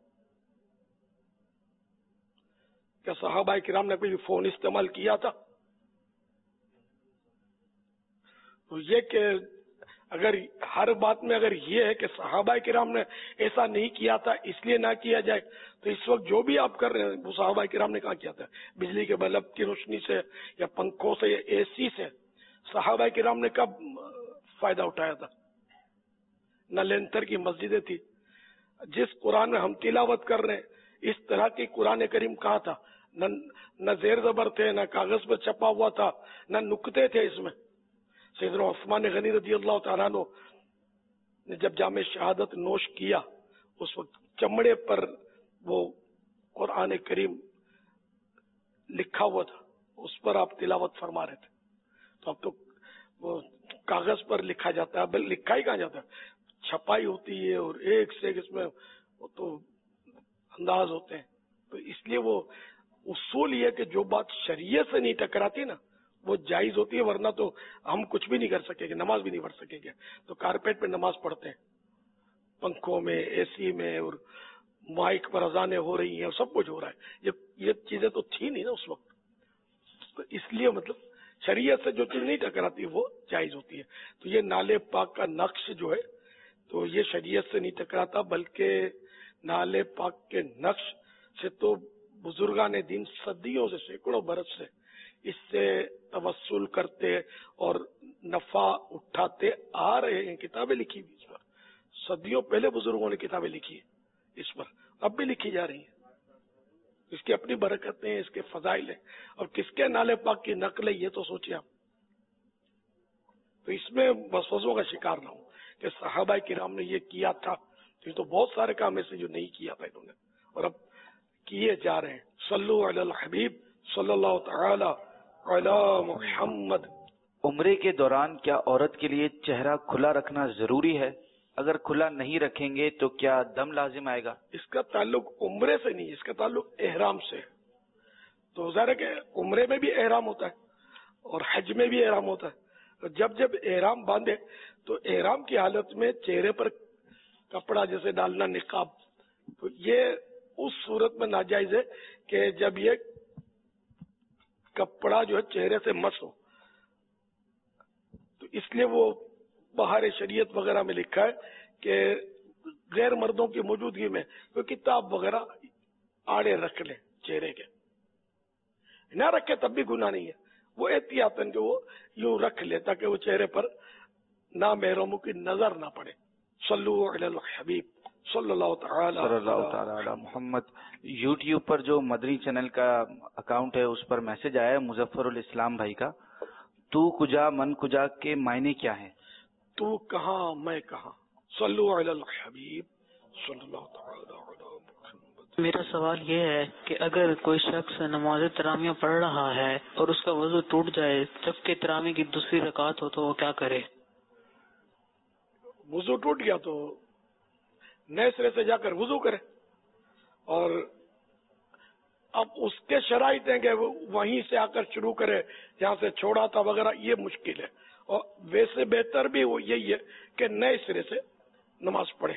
Speaker 2: کیا صحابہ کرام نے کوئی فون استعمال کیا تھا؟ تو یہ کہ اگر ہر بات میں اگر یہ ہے کہ صحابہ کرام نے ایسا نہیں کیا تھا اس لیے نہ کیا جائے، تو اس وقت جو بھی آپ کر رہے ہیں وہ صحابہ کرام نے کہاں کیا تھا؟ بجلی کے بلب کی روشنی سے یا پنکھوں سے یا اے سی سے صحابہ کرام نے کب فائدہ اٹھایا تھا؟ نہ لینتر کی مسجدیں تھی. جس قرآن میں ہم تلاوت کر رہے ہیں اس طرح کی قرآن کریم کہاں تھا؟ نہ نہ زیر زبر تھے، نہ کاغذ پر چھپا ہوا تھا، نہ نقطے تھے اس میں. سیدنا عثمان غنی رضی اللہ تعالیٰ عنہ نے جب جام شہادت نوش کیا اس وقت چمڑے پر وہ قرآن کریم لکھا ہوا تھا، اس پر آپ تلاوت فرما رہے تھے. تو اب تو وہ کاغذ پر لکھا جاتا ہے، بل لکھا ہی کہاں جاتا ہے، چھپائی ہوتی ہے اور ایک سے ایک اس میں وہ تو انداز ہوتے ہیں. تو اس لیے وہ اصول یہ کہ جو بات شریعت سے نہیں ٹکراتی نا وہ جائز ہوتی ہے، ورنہ تو ہم کچھ بھی نہیں کر سکیں گے، نماز بھی نہیں پڑھ سکیں گے. تو کارپیٹ پہ نماز پڑھتے ہیں، پنکھوں میں، اے سی میں، اور مائک پر اذانیں ہو رہی ہیں، سب کچھ ہو رہا ہے. یہ یہ چیزیں تو تھی نہیں نا اس وقت. تو اس لیے مطلب شریعت سے جو چیز نہیں ٹکراتی وہ جائز ہوتی ہے. تو یہ نالے پاک کا نقش جو ہے تو یہ شریعت سے نہیں ٹکراتا، بلکہ نالے پاک کے نقش سے تو بزرگان دین صدیوں سے، سینکڑوں برس سے اس سے توسل کرتے اور نفع اٹھاتے آ رہے ہیں. کتابیں لکھی ہوئی اس پر، صدیوں پہلے بزرگوں نے کتابیں لکھی ہیں اس پر، اب بھی لکھی جا رہی ہیں. اس کی اپنی برکتیں ہیں، اس کے فضائل ہیں، اور کس کے نالے پاک کی نقل ہے یہ تو سوچیں آپ. تو اس میں وسوسوں کا شکار نہ ہوں کہ صحابہ کرام نے یہ کیا تھا. یہ تو بہت سارے کام ایسے جو نہیں کیا تھا انہوں نے اور اب کیے جا رہے ہیں. صلو علی الحبیب صلی اللہ تعالی علی محمد.
Speaker 16: عمرے کے دوران کیا عورت کے لیے چہرہ کھلا رکھنا ضروری ہے؟ اگر کھلا نہیں رکھیں گے تو کیا دم لازم آئے گا؟
Speaker 2: اس کا تعلق عمرے سے نہیں، اس کا تعلق احرام سے ہے. تو ظاہر ہے کہ عمرے میں بھی احرام ہوتا ہے اور حج میں بھی احرام ہوتا ہے. جب جب احرام باندھے تو احرام کی حالت میں چہرے پر کپڑا جیسے ڈالنا، نقاب، تو یہ اس صورت میں ناجائز ہے کہ جب یہ کپڑا جو ہے چہرے سے مس ہو. تو اس لیے وہ بہار شریعت وغیرہ میں لکھا ہے کہ غیر مردوں کی موجودگی میں کوئی کتاب وغیرہ آڑے رکھ لیں چہرے کے. نہ رکھے تب بھی گناہ نہیں ہے، وہ احتیاطاً کہ وہ یوں رکھ لے تاکہ وہ چہرے پر نامحرموں کی نظر نہ پڑے. صلو علی الحبیب صلی اللہ تعالی
Speaker 16: صلی اللہ تعالی علی محمد. یوٹیوب پر جو مدنی چینل کا اکاؤنٹ ہے اس پر میسج آیا ہے مظفر الاسلام بھائی کا، تو کجا من کجا کے معنی کیا ہیں؟
Speaker 2: تو کہاں میں کہاں. صلو علی الحبیب صلی اللہ تعالی علی محمد.
Speaker 18: میرا سوال یہ ہے کہ اگر کوئی شخص نماز تراویح پڑھ رہا ہے اور اس کا وضو ٹوٹ جائے جبکہ تراویح کی دوسری رکعت ہو تو وہ کیا کرے؟
Speaker 2: وضو ٹوٹ گیا تو نئے سرے سے جا کر وضو کرے. اور اب اس کے شرائط ہیں کہ وہ وہیں سے آ کر شروع کرے جہاں سے چھوڑا تھا وغیرہ، یہ مشکل ہے. اور ویسے بہتر بھی وہ یہی ہے کہ نئے سرے سے نماز پڑھے.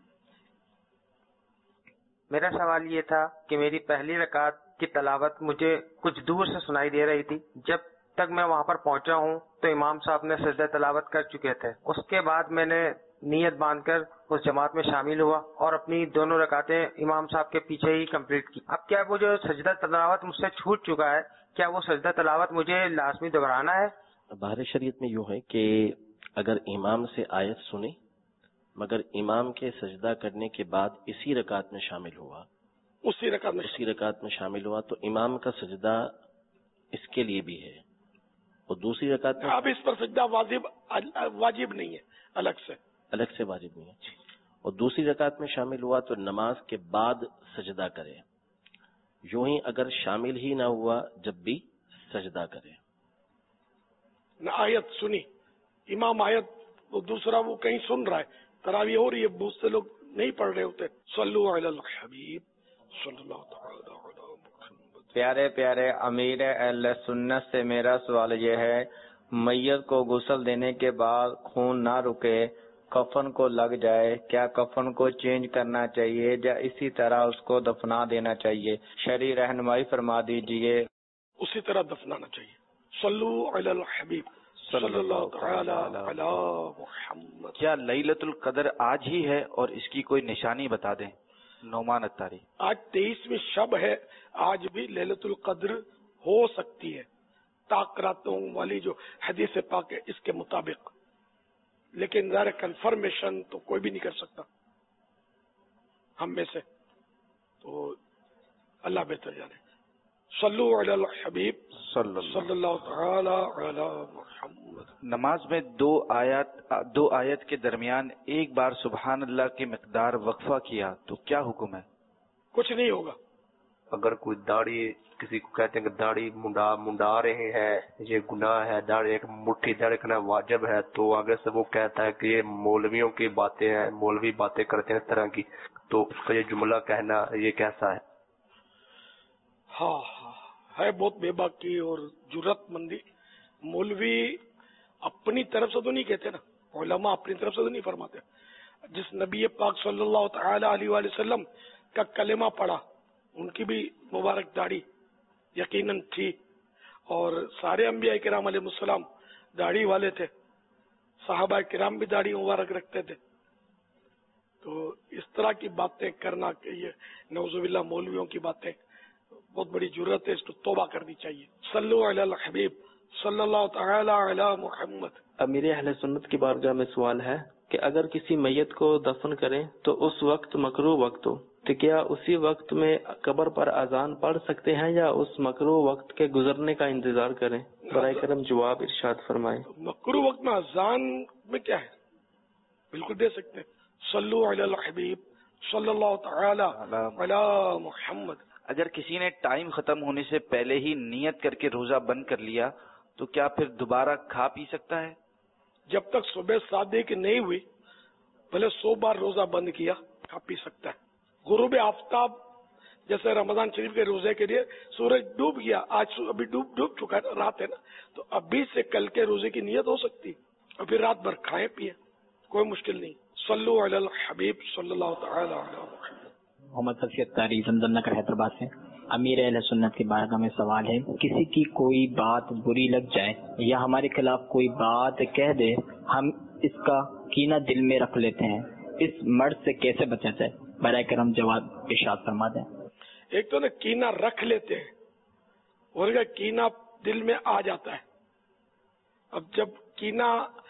Speaker 19: میرا سوال یہ تھا کہ میری پہلی رکعت کی تلاوت مجھے کچھ دور سے سنائی دے رہی تھی. جب تک میں وہاں پر پہنچا ہوں تو امام صاحب نے سجدہ تلاوت کر چکے تھے. اس کے بعد میں نے نیت باندھ کر اس جماعت میں شامل ہوا اور اپنی دونوں رکعتیں امام صاحب کے پیچھے ہی کمپلیٹ کی. اب کیا وہ جو سجدہ تلاوت مجھ سے چھوٹ چکا ہے، کیا وہ سجدہ تلاوت مجھے لازمی دہرانا ہے؟
Speaker 4: بہار شریعت میں یوں ہے کہ اگر امام سے آیت سنی مگر امام کے سجدہ کرنے کے بعد اسی رکعت میں شامل ہوا
Speaker 2: اسی رکعت میں
Speaker 4: اسی رکعت میں شامل ہوا تو امام کا سجدہ اس کے لیے بھی ہے اور دوسری رکعت میں
Speaker 2: اب اس پر سجدہ واجب واجب نہیں ہے، الگ سے
Speaker 4: الگ سے واجب نہیں ہے. اور دوسری رکعت میں شامل ہوا تو نماز کے بعد سجدہ کرے. یوں ہی اگر شامل ہی نہ ہوا جب بھی سجدہ کرے.
Speaker 2: نہ آیت سنی امام آیت وہ دوسرا وہ کہیں سن رہا ہے، تراویح ہو رہی ہے، بہت سے لوگ نہیں پڑھ رہے ہوتے. صلو علی الحبیب صلی اللہ تعالی علی محمد.
Speaker 20: پیارے پیارے امیر اہل سنت سے میرا سوال یہ ہے، میت کو غسل دینے کے بعد خون نہ رکے، کفن کو لگ جائے، کیا کفن کو چینج کرنا چاہیے یا اسی طرح اس کو دفنا دینا چاہیے؟ شرعی رہنمائی فرما دیجئے.
Speaker 2: اسی طرح دفنانا چاہیے. صلو علی الحبیب صلی اللہ تعالی علی محمد.
Speaker 16: کیا لیلۃ القدر آج ہی ہے اور اس کی کوئی نشانی بتا دیں؟ نعمان اتاری.
Speaker 2: آج تیئیسویں شب ہے، آج بھی لیلۃ القدر ہو سکتی ہے طاق راتوں والی جو حدیث پاک ہے اس کے مطابق، لیکن ظاہر کنفرمیشن تو کوئی بھی نہیں کر سکتا ہم میں سے، تو اللہ بہتر جانے. صلو علی الحبیب صلی اللہ تعالی علی محمد.
Speaker 16: نماز میں دو آیات دو آیت کے درمیان ایک بار سبحان اللہ کی مقدار وقفہ کیا تو کیا حکم ہے؟
Speaker 2: کچھ نہیں ہوگا.
Speaker 21: اگر کوئی داڑھی، کسی کو کہتے ہیں کہ داڑھی منڈا منڈا رہے ہیں، یہ گناہ ہے، داڑھی ایک مٹھی داڑھی کرنا واجب ہے، تو آگے سے وہ کہتا ہے کہ یہ مولویوں کی باتیں ہیں، مولوی باتیں کرتے ہیں اس طرح کی، تو اس کا یہ جملہ کہنا یہ کیسا ہے؟
Speaker 2: ہاں ہاں ہے بہت بے باکی اور جرت مندی. مولوی اپنی طرف سے تو نہیں کہتے نا، علماء اپنی طرف سے تو نہیں فرماتے. جس نبی پاک صلی اللہ تعالی علیہ وآلہ وسلم کا کلمہ پڑھا ان کی بھی مبارک داڑھی یقیناً تھی، اور سارے انبیاء کرام علیہ السلام داڑھی والے تھے، صحابہ کرام بھی داڑھی مبارک رکھتے تھے. تو اس طرح کی باتیں کرنا کہ یہ نعوذ باللہ مولویوں کی باتیں بہت بڑی جرت ہے، اس کو توبہ کرنی چاہیے. صلو علی الحبیب صلی اللہ تعالی علی محمد.
Speaker 9: امیر اہل سنت کی بارگاہ میں سوال ہے کہ اگر کسی میت کو دفن کریں تو اس وقت مکروہ وقت ہو تو کیا اسی وقت میں قبر پر اذان پڑھ سکتے ہیں یا اس مکروہ وقت کے گزرنے کا انتظار کریں؟ برائے کرم جواب ارشاد فرمائیں.
Speaker 2: مکروہ وقت میں اذان میں کیا ہے؟ بالکل دے سکتے ہیں. صلو علی الحبیب صلی اللہ تعالی علی محمد.
Speaker 16: اگر کسی نے ٹائم ختم ہونے سے پہلے ہی نیت کر کے روزہ بند کر لیا تو کیا پھر دوبارہ کھا پی سکتا ہے؟
Speaker 2: جب تک صبح صادق نہیں ہوئی بھلے سو بار روزہ بند کیا کھا پی سکتا ہے. غروب آفتاب جیسے رمضان شریف کے روزے کے لیے سورج ڈوب گیا، آج ابھی ڈوب ڈوب چکا ہے، رات ہے نا، تو ابھی سے کل کے روزے کی نیت ہو سکتی اور پھر رات بھر کھائے پیے، کوئی مشکل نہیں. صلو علی الحبیب صلی اللہ تعالی علی محمد.
Speaker 22: محمد سفیت تاری زمزم نگر حیدرآباد سے. امیر اہل سنت کی بارگاہ میں سوال ہے، کسی کی کوئی بات بری لگ جائے یا ہمارے خلاف کوئی بات کہہ دے، ہم اس کا کینہ دل میں رکھ لیتے ہیں، اس مرض سے کیسے بچا جائے؟ برائے کرم جواب ارشاد فرما دیں.
Speaker 2: ایک تو نا کینہ رکھ لیتے ہیں اور کینہ دل میں آ جاتا ہے. اب جب کینہ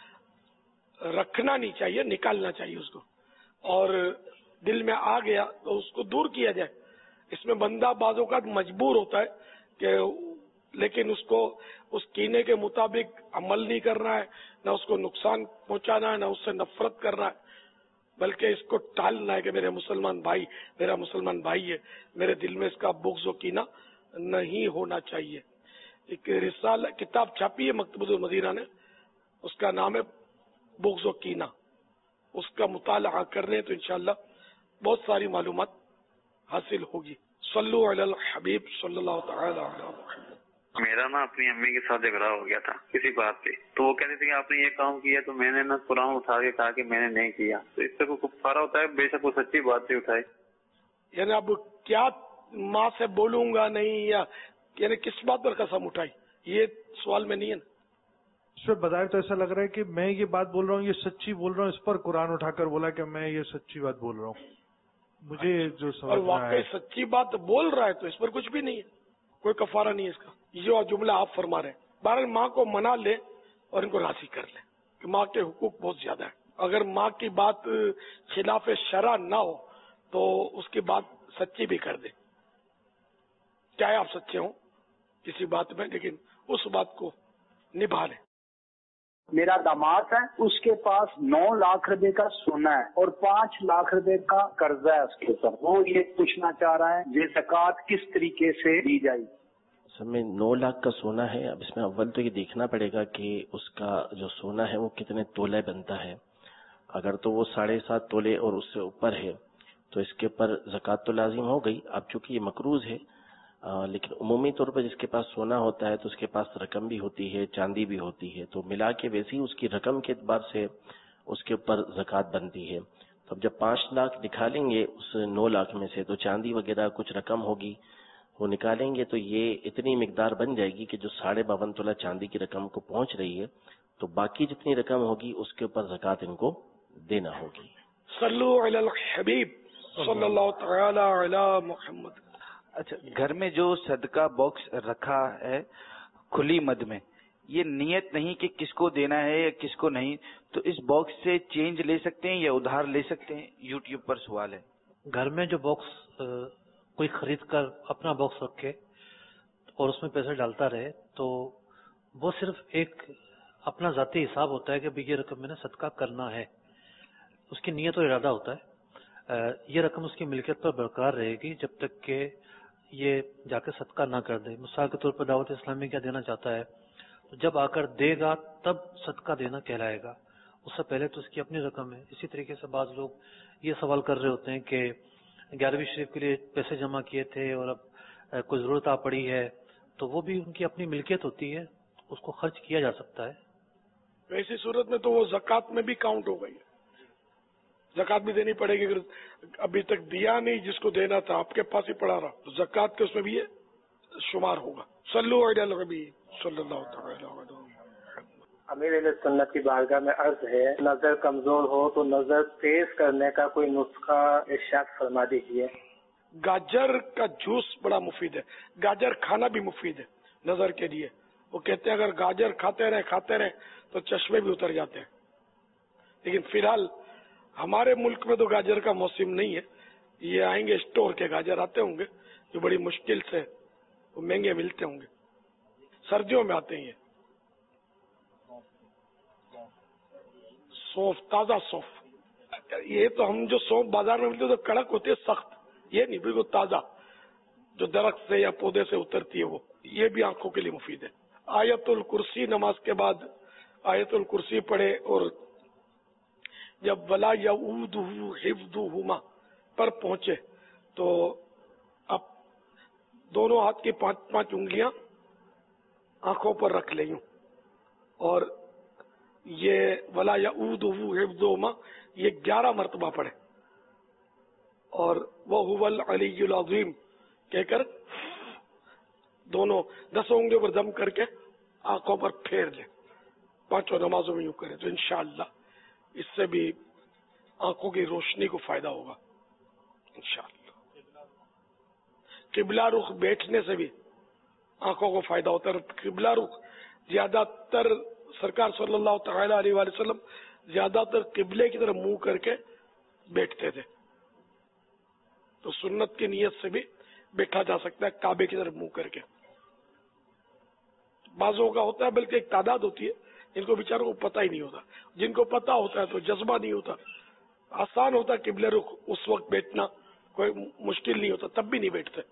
Speaker 2: رکھنا نہیں چاہیے، نکالنا چاہیے اس کو، اور دل میں آ گیا تو اس کو دور کیا جائے. اس میں بندہ بعض اوقات مجبور ہوتا ہے کہ لیکن اس کو اس کینے کے مطابق عمل نہیں کرنا ہے، نہ اس کو نقصان پہنچانا ہے، نہ اس سے نفرت کرنا ہے، بلکہ اس کو ٹالنا ہے کہ میرے مسلمان بھائی میرا مسلمان بھائی ہے، میرے دل میں اس کا بغض و کینہ نہیں ہونا چاہیے. ایک رسالہ کتاب چھاپی ہے مکتبۃ المدینہ نے، اس کا نام ہے بغض و کینہ. اس کا مطالعہ کرنے تو انشاءاللہ بہت ساری معلومات حاصل ہوگی. صلو علی الحبیب صلی اللہ تعالی علی محمد.
Speaker 23: میرا نا اپنی امی کے ساتھ جھگڑا ہو گیا تھا کسی بات پہ، تو وہ کہتے تھے کہ آپ نے یہ کام کیا، تو میں نے نا قرآن اٹھا کے کہا کہ میں نے نہیں کیا. تو اس سے کوئی کفارہ ہوتا ہے؟ بے شک وہ سچی بات سے اٹھائے.
Speaker 2: یعنی اب کیا ماں سے بولوں گا نہیں، یا یعنی کس بات پر قسم اٹھائی، یہ سوال میں نہیں ہے نا.
Speaker 24: اس پہ بظاہر تو ایسا لگ رہا ہے کہ میں یہ بات بول رہا ہوں یہ سچی بول رہا ہوں، اس پر قرآن اٹھا کر بولا کہ میں یہ سچی بات بول رہا ہوں. مجھے جو سمجھ
Speaker 2: اور واقعی سچی بات بول رہا ہے تو اس پر کچھ بھی نہیں ہے، کوئی کفارہ نہیں ہے اس کا. یہ جو جملہ آپ فرما رہے ہیں، بہرحال ماں کو منا لے اور ان کو راضی کر لے کہ ماں کے حقوق بہت زیادہ ہے. اگر ماں کی بات خلاف شرع نہ ہو تو اس کی بات سچی بھی کر دے، چاہے آپ سچے ہوں کسی بات میں، لیکن اس بات کو نبھا لیں.
Speaker 8: میرا داماد ہے، اس کے پاس نو لاکھ روپے کا سونا ہے اور پانچ لاکھ روپے کا قرضہ ہے اس کے اوپر. وہ یہ پوچھنا چاہ رہا ہے یہ زکوٰۃ کس طریقے سے دی جائے.
Speaker 4: اصل میں نو لاکھ کا سونا ہے. اب اس میں اول تو یہ دیکھنا پڑے گا کہ اس کا جو سونا ہے وہ کتنے تولے بنتا ہے. اگر تو وہ ساڑھے سات تولے اور اس سے اوپر ہے تو اس کے اوپر زکوٰۃ تو لازم ہو گئی. اب چونکہ یہ مقروض ہے، آ, لیکن عمومی طور پر جس کے پاس سونا ہوتا ہے تو اس کے پاس رقم بھی ہوتی ہے، چاندی بھی ہوتی ہے، تو ملا کے ویسے ہی اس کی رقم کے اعتبار سے اس کے اوپر زکوٰۃ بنتی ہے. تو اب جب پانچ لاکھ نکالیں گے اس نو لاکھ میں سے تو چاندی وغیرہ کچھ رقم ہوگی وہ نکالیں گے تو یہ اتنی مقدار بن جائے گی کہ جو ساڑھے باون تولہ چاندی کی رقم کو پہنچ رہی ہے تو باقی جتنی رقم ہوگی اس کے اوپر زکوٰۃ ان کو دینا ہوگی.
Speaker 2: صلو علی الحبیب صلی اللہ تعالی علی محمد.
Speaker 16: اچھا، گھر میں جو صدقہ باکس رکھا ہے کھلی مد میں، یہ نیت نہیں کہ کس کو دینا ہے یا کس کو نہیں، تو اس باکس سے چینج لے سکتے ہیں یا ادھار لے سکتے ہیں؟ یوٹیوب پر سوال ہے.
Speaker 14: گھر میں جو باکس کوئی خرید کر اپنا باکس رکھے اور اس میں پیسے ڈالتا رہے تو وہ صرف ایک اپنا ذاتی حساب ہوتا ہے کہ یہ رقم میں نے صدقہ کرنا ہے، اس کی نیت اور ارادہ ہوتا ہے. یہ رقم اس کی ملکیت پر برقرار رہے گی جب تک کہ یہ جا کے صدقہ نہ کر دے. مثال کے طور پر دعوت اسلامی کیا دینا چاہتا ہے تو جب آ کر دے گا تب صدقہ دینا کہلائے گا، اس سے پہلے تو اس کی اپنی رقم ہے. اسی طریقے سے بعض لوگ یہ سوال کر رہے ہوتے ہیں کہ گیارہویں شریف کے لیے پیسے جمع کیے تھے اور اب کوئی ضرورت آ پڑی ہے تو وہ بھی ان کی اپنی ملکیت ہوتی ہے، اس کو خرچ کیا جا سکتا ہے.
Speaker 2: ایسی صورت میں تو وہ زکوٰۃ میں بھی کاؤنٹ ہو گئی ہے، زکوٰۃ بھی دینی پڑے گی. اگر ابھی تک دیا نہیں جس کو دینا تھا آپ کے پاس ہی پڑا رہا تو زکوٰۃ کے اس میں بھی یہ شمار ہوگا. صلو علی النبی صلی اللہ تعالی علیہ وسلم.
Speaker 1: امیر اہل سنت کی بارگاہ میں عرض ہے، نظر کمزور ہو تو نظر تیز کرنے کا کوئی نسخہ ارشاد فرما دیجیے.
Speaker 2: گاجر کا جوس بڑا مفید ہے، گاجر کھانا بھی مفید ہے نظر کے لیے. وہ کہتے ہیں اگر گاجر کھاتے رہے کھاتے رہے تو چشمے بھی اتر جاتے ہیں. لیکن فی الحال ہمارے ملک میں تو گاجر کا موسم نہیں ہے. یہ آئیں گے اسٹور کے گاجر آتے ہوں گے جو بڑی مشکل سے وہ مہنگے ملتے ہوں گے، سردیوں میں آتے ہیں. یہ سونف، تازہ سونف، یہ تو ہم جو سونف بازار میں ملتے تو کڑک ہوتی ہے، سخت، یہ نہیں، بالکل تازہ جو درخت سے یا پودے سے اترتی ہے وہ. یہ بھی آنکھوں کے لیے مفید ہے. آیت الکرسی نماز کے بعد آیت الکرسی پڑھے اور جب ولا یعودہ حفظہما پر پہنچے تو اب دونوں ہاتھ کی پانچ پانچ انگلیاں آنکھوں پر رکھ لیں اور یہ ولا یعودہ حفظہما یہ گیارہ مرتبہ پڑھے اور وَهُوَ الْعَلِيُّ الْعَظِيمُ کہہ کر دونوں دسوں انگلیوں پر دم کر کے آنکھوں پر پھیر لیں. پانچوں نمازوں میں یوں کریں تو انشاءاللہ اس سے بھی آنکھوں کی روشنی کو فائدہ ہوگا انشاءاللہ. قبلہ رخ بیٹھنے سے بھی آنکھوں کو فائدہ ہوتا ہے. قبلہ رخ زیادہ تر سرکار صلی اللہ تعالی علیہ وآلہ وسلم زیادہ تر قبلے کی طرف منہ کر کے بیٹھتے تھے، تو سنت کی نیت سے بھی بیٹھا جا سکتا ہے کعبے کی طرف منہ کر کے. بعضوں کا ہوتا ہے بلکہ ایک تعداد ہوتی ہے جن کو بیچاروں کو پتہ ہی نہیں ہوتا، جن کو پتہ ہوتا ہے تو جذبہ نہیں ہوتا، آسان ہوتا ہے قبلہ رخ اس وقت بیٹھنا، کوئی مشکل نہیں ہوتا، تب بھی نہیں بیٹھتے،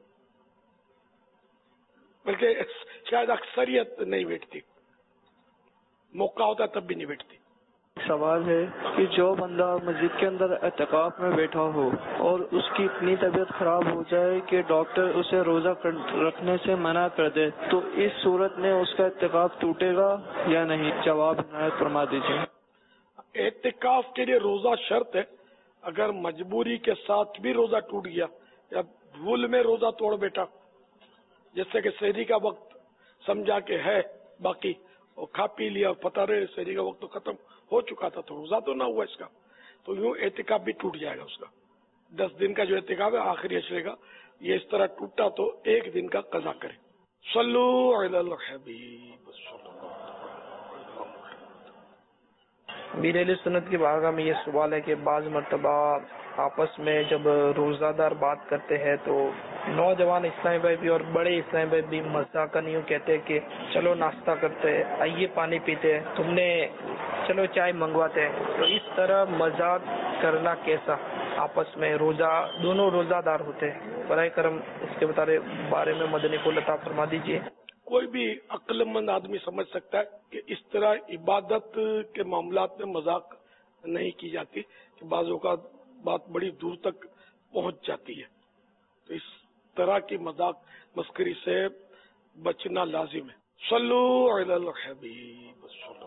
Speaker 2: بلکہ شاید اکثریت نہیں بیٹھتی، موقع ہوتا ہے تب بھی نہیں بیٹھتی.
Speaker 9: سوال ہے کہ جو بندہ مسجد کے اندر اعتکاف میں بیٹھا ہو اور اس کی اتنی طبیعت خراب ہو جائے کہ ڈاکٹر اسے روزہ رکھنے سے منع کر دے تو اس صورت میں اس کا اعتکاف ٹوٹے گا یا نہیں؟ جواب عنایت فرما دیجیے.
Speaker 2: اعتکاف کے لیے روزہ شرط ہے. اگر مجبوری کے ساتھ بھی روزہ ٹوٹ گیا یا بھول میں روزہ توڑ بیٹھا، جیسے کہ سحری کا وقت سمجھا کہ ہے باقی اور کھا پی لیا، پتہ رہے سحری کا وقت تو ختم ہو چکا تھا تو روزہ تو نہ ہوا اس کا، تو یوں اعتکاف بھی ٹوٹ جائے گا اس کا. دس دن کا جو اعتکاف ہے آخری اشرے کا، یہ اس طرح ٹوٹا تو ایک دن کا قضا کرے. صلو علی الحبیب.
Speaker 9: امیر اہل سنت کی بارگاہ میں یہ سوال ہے کہ بعض مرتبہ آپس میں جب روزہ دار بات کرتے ہیں تو نوجوان اسلامی بھائی بھی اور بڑے اسلامی بھائی بھی مذاقاً یوں کہتے ہیں کہ چلو ناشتہ کرتے ہیں، آئیے پانی پیتے ہیں، تم نے چلو چائے منگواتے ہیں. تو اس طرح مذاق کرنا کیسا آپس میں؟ روزہ دونوں روزہ دار ہوتے ہیں، برائے کرم اس کے بارے میں مدنی کو عطا فرما دیجیے.
Speaker 2: کوئی بھی عقل مند آدمی سمجھ سکتا ہے کہ اس طرح عبادت کے معاملات میں مذاق نہیں کی جاتی کہ بعض اوقات بات بڑی دور تک پہنچ جاتی ہے، تو اس طرح کی مذاق مسخری سے بچنا لازم ہے. صلو علی الحبیب.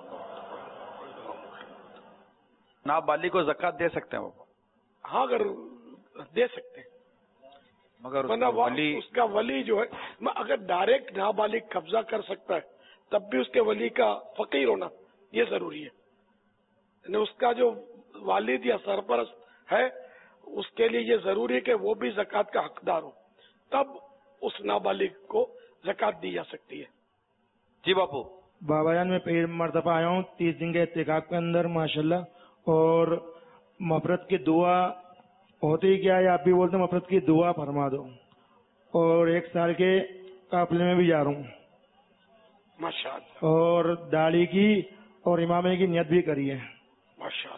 Speaker 16: نابالغ کو زکوٰۃ دے سکتے ہیں وہ؟
Speaker 2: ہاں اگر دے سکتے ہیں،
Speaker 16: مگر
Speaker 2: ولی اس کا ولی جو ہے اگر ڈائریکٹ نابالغ قبضہ کر سکتا ہے تب بھی اس کے ولی کا فقیر ہونا یہ ضروری ہے. یعنی اس کا جو والد یا سرپرست ہے اس کے لیے یہ ضروری ہے کہ وہ بھی زکوٰۃ کا حقدار ہو، تب اس نابالغ کو زکوٰۃ دی جا سکتی ہے.
Speaker 3: جی باپو.
Speaker 5: بابا جان میں پہلی مرتبہ آیا ہوں تیس دن کے اعتکاف کے اندر ماشاءاللہ، اور مغفرت کی دعا ہوتی کیا ہے آپ بھی بولتے ہیں مغفرت کی دعا فرما دو، اور ایک سال کے قافلے میں بھی جا رہا ہوں
Speaker 2: ماشاءاللہ،
Speaker 5: اور داڑھی کی اور امامے کی نیت بھی کری ہے
Speaker 2: ماشاءاللہ.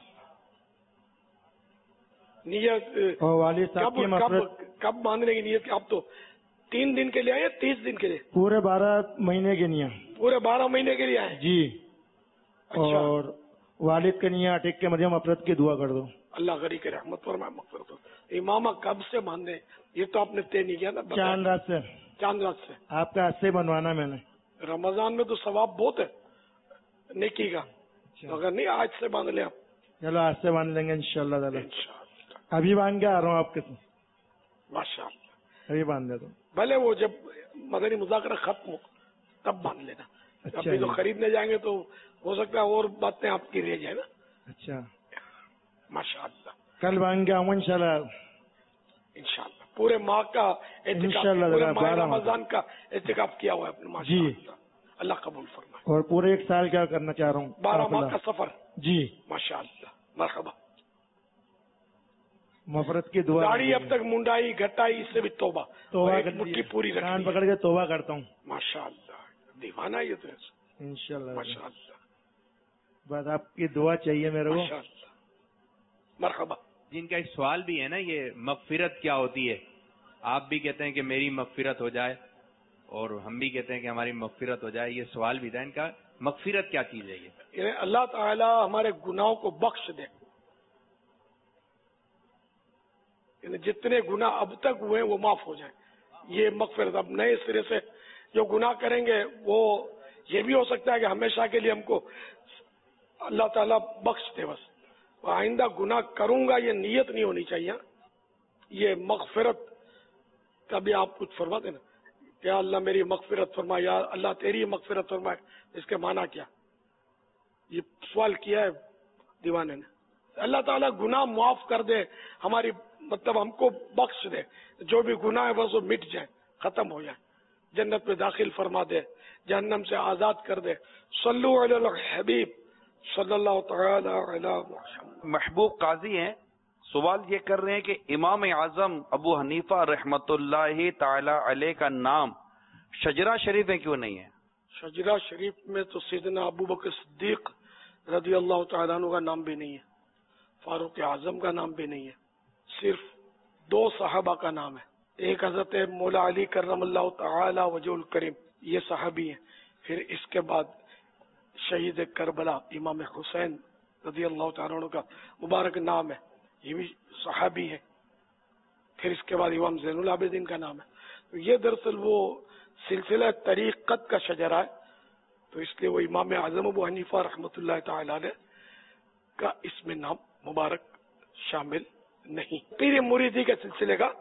Speaker 2: نیت
Speaker 5: اور والد صاحب کی مغفرت
Speaker 2: کب باندھنے کی نیت؟ آپ تو تین دن کے لیے آئے تیس دن کے لیے؟
Speaker 5: پورے بارہ مہینے کے نیت.
Speaker 2: پورے بارہ مہینے کے لیے آئے
Speaker 5: جی.
Speaker 2: اچھا.
Speaker 5: اور والد کے نیت اٹیک کے مدھیہ مغفرت کی دعا کر دو.
Speaker 2: اللہ غنی کے رحمت فرمائے مغفرت ہو. امامہ کب سے باندھے یہ تو آپ نے طے نہیں کیا نا؟
Speaker 5: چاند رات سے.
Speaker 2: چاند رات سے
Speaker 5: آپ کا ہاتھ سے بنوانا میں نے.
Speaker 2: رمضان میں تو ثواب بہت ہے نیکی کا، اگر نہیں آج سے باندھ لیں آپ.
Speaker 5: چلو آج سے باندھ لیں گے انشاءاللہ تعالی. ابھی باندھ کے آ رہا ہوں آپ کے ساتھ.
Speaker 2: ماشاء اللہ.
Speaker 5: ابھی باندھ دے دو.
Speaker 2: بھلے وہ جب مدنی مذاکرہ ختم ہو تب باندھ لینا. ابھی تو خریدنے جائیں گے تو ہو سکتا ہے اور باتیں آپ کی رہ جائے نا.
Speaker 5: اچھا
Speaker 2: ماشاء اللہ.
Speaker 5: کل باندھ کے آؤں ان شاء اللہ.
Speaker 2: انشاءاللہ پورے ماہ کا اعتکاف، رمضان کا اعتکاف کیا ہوا ہے اپنے.
Speaker 5: جی
Speaker 2: اللہ قبول فرمائے.
Speaker 5: اور پورے ایک سال کیا کرنا چاہ رہا ہوں.
Speaker 2: بارہ ماہ کا سفر.
Speaker 5: جی
Speaker 2: ماشاء اللہ. مرحبا.
Speaker 5: مغفرت کی دعا.
Speaker 2: داڑھی اب تک منڈائی گھٹائی اس سے بھی توبہ توبہ مٹھی پوری
Speaker 5: کان پکڑ کے توبہ کرتا ہوں.
Speaker 2: ماشاء اللہ دیوانہ یہ تو
Speaker 5: انشاءاللہ.
Speaker 2: ماشاء اللہ.
Speaker 5: بس آپ کی دعا چاہیے میرے کو.
Speaker 2: ماشاء اللہ. مرحبا.
Speaker 3: جن کا ایک سوال بھی ہے نا، یہ مغفرت کیا ہوتی ہے؟ آپ بھی کہتے ہیں کہ میری مغفرت ہو جائے اور ہم بھی کہتے ہیں کہ ہماری مغفرت ہو جائے. یہ سوال بھی تھا ان کا، مغفرت کیا چیز ہے؟
Speaker 2: یہ اللہ تعالی ہمارے گناہوں کو بخش دے. یعنی جتنے گناہ اب تک ہوئے وہ معاف ہو جائیں، یہ مغفرت. اب نئے سرے سے جو گناہ کریں گے وہ یہ بھی ہو سکتا ہے کہ ہمیشہ کے لیے ہم کو اللہ تعالیٰ بخش دے. بس آئندہ گناہ کروں گا یہ نیت نہیں ہونی چاہیے. یہ مغفرت کا بھی آپ کچھ فرماتے نا، یا اللہ میری مغفرت فرما، یا اللہ تیری مغفرت فرمائے. اس کے معنی کیا؟ یہ سوال کیا ہے دیوانے نے. اللہ تعالیٰ گناہ معاف کر دے ہماری، مطلب ہم کو بخش دے، جو بھی گناہ ہے بس وہ مٹ جائے، ختم ہو جائے، جنت میں داخل فرما دے، جہنم سے آزاد کر دے. صلو علی الحبیب صلی اللہ تعالی علی محمد.
Speaker 16: محبوب قاضی ہیں، سوال یہ کر رہے ہیں کہ امام اعظم ابو حنیفہ رحمت اللہ تعالی علیہ کا نام شجرہ شریف میں کیوں نہیں ہے؟
Speaker 2: شجرہ شریف میں تو سیدنا ابو بکر صدیق رضی اللہ تعالیٰ عنہ کا نام بھی نہیں ہے، فاروق اعظم کا نام بھی نہیں ہے. صرف دو صحابہ کا نام ہے. ایک حضرت مولا علی کرم اللہ تعالی وجہ الکریم، یہ صحابی ہیں. پھر اس کے بعد شہید کربلا امام حسین رضی اللہ تعالیٰ عنہ کا مبارک نام ہے، یہ بھی صحابی ہے. پھر اس کے بعد امام زین العابدین کا نام ہے. یہ دراصل وہ سلسلہ طریقت کا شجرہ ہے، تو اس لیے وہ امام اعظم ابو حنیفہ رحمۃ اللہ تعالی علیہ کا اس میں نام مبارک شامل نہیں. پیر مریدی کے سلسلے کا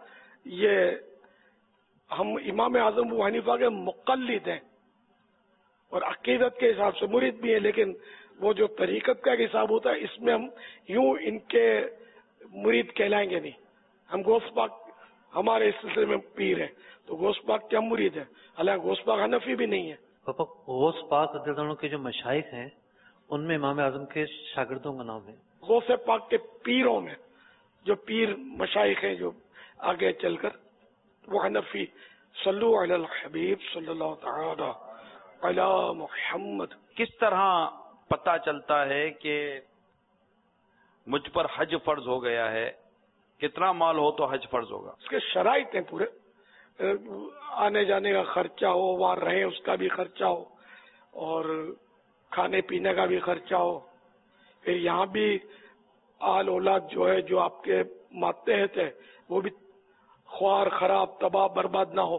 Speaker 2: یہ ہم امام اعظم ابو حنیفہ کے مقلد ہیں اور عقیدت کے حساب سے مرید بھی ہیں، لیکن وہ جو طریقت کا حساب ہوتا ہے اس میں ہم یوں ان کے مرید کہلائیں گے نہیں. ہم غوث پاک ہمارے اس سلسلے میں پیر ہیں تو غوث پاک کیا مرید ہے، حالانکہ غوث پاک حنفی بھی نہیں ہے.
Speaker 14: پاپا غوث پاک رضی اللہ عنہ کے جو مشائخ ہیں ان میں امام اعظم کے شاگردوں کا نام ہے.
Speaker 2: غوث پاک کے پیروں میں جو پیر مشائخ ہیں جو آگے چل کر وہ حنفی. صلو علی الحبیب صلی اللہ تعالی علی محمد.
Speaker 16: کس طرح پتہ چلتا ہے کہ مجھ پر حج فرض ہو گیا ہے؟ کتنا مال ہو تو حج فرض ہوگا؟
Speaker 2: اس کے شرائط ہیں پورے، آنے جانے کا خرچہ ہو، وہاں رہیں اس کا بھی خرچہ ہو، اور کھانے پینے کا بھی خرچہ ہو. پھر یہاں بھی آل اولاد جو ہے جو آپ کے ماتحت ہے وہ بھی خوار خراب تباہ برباد نہ ہو.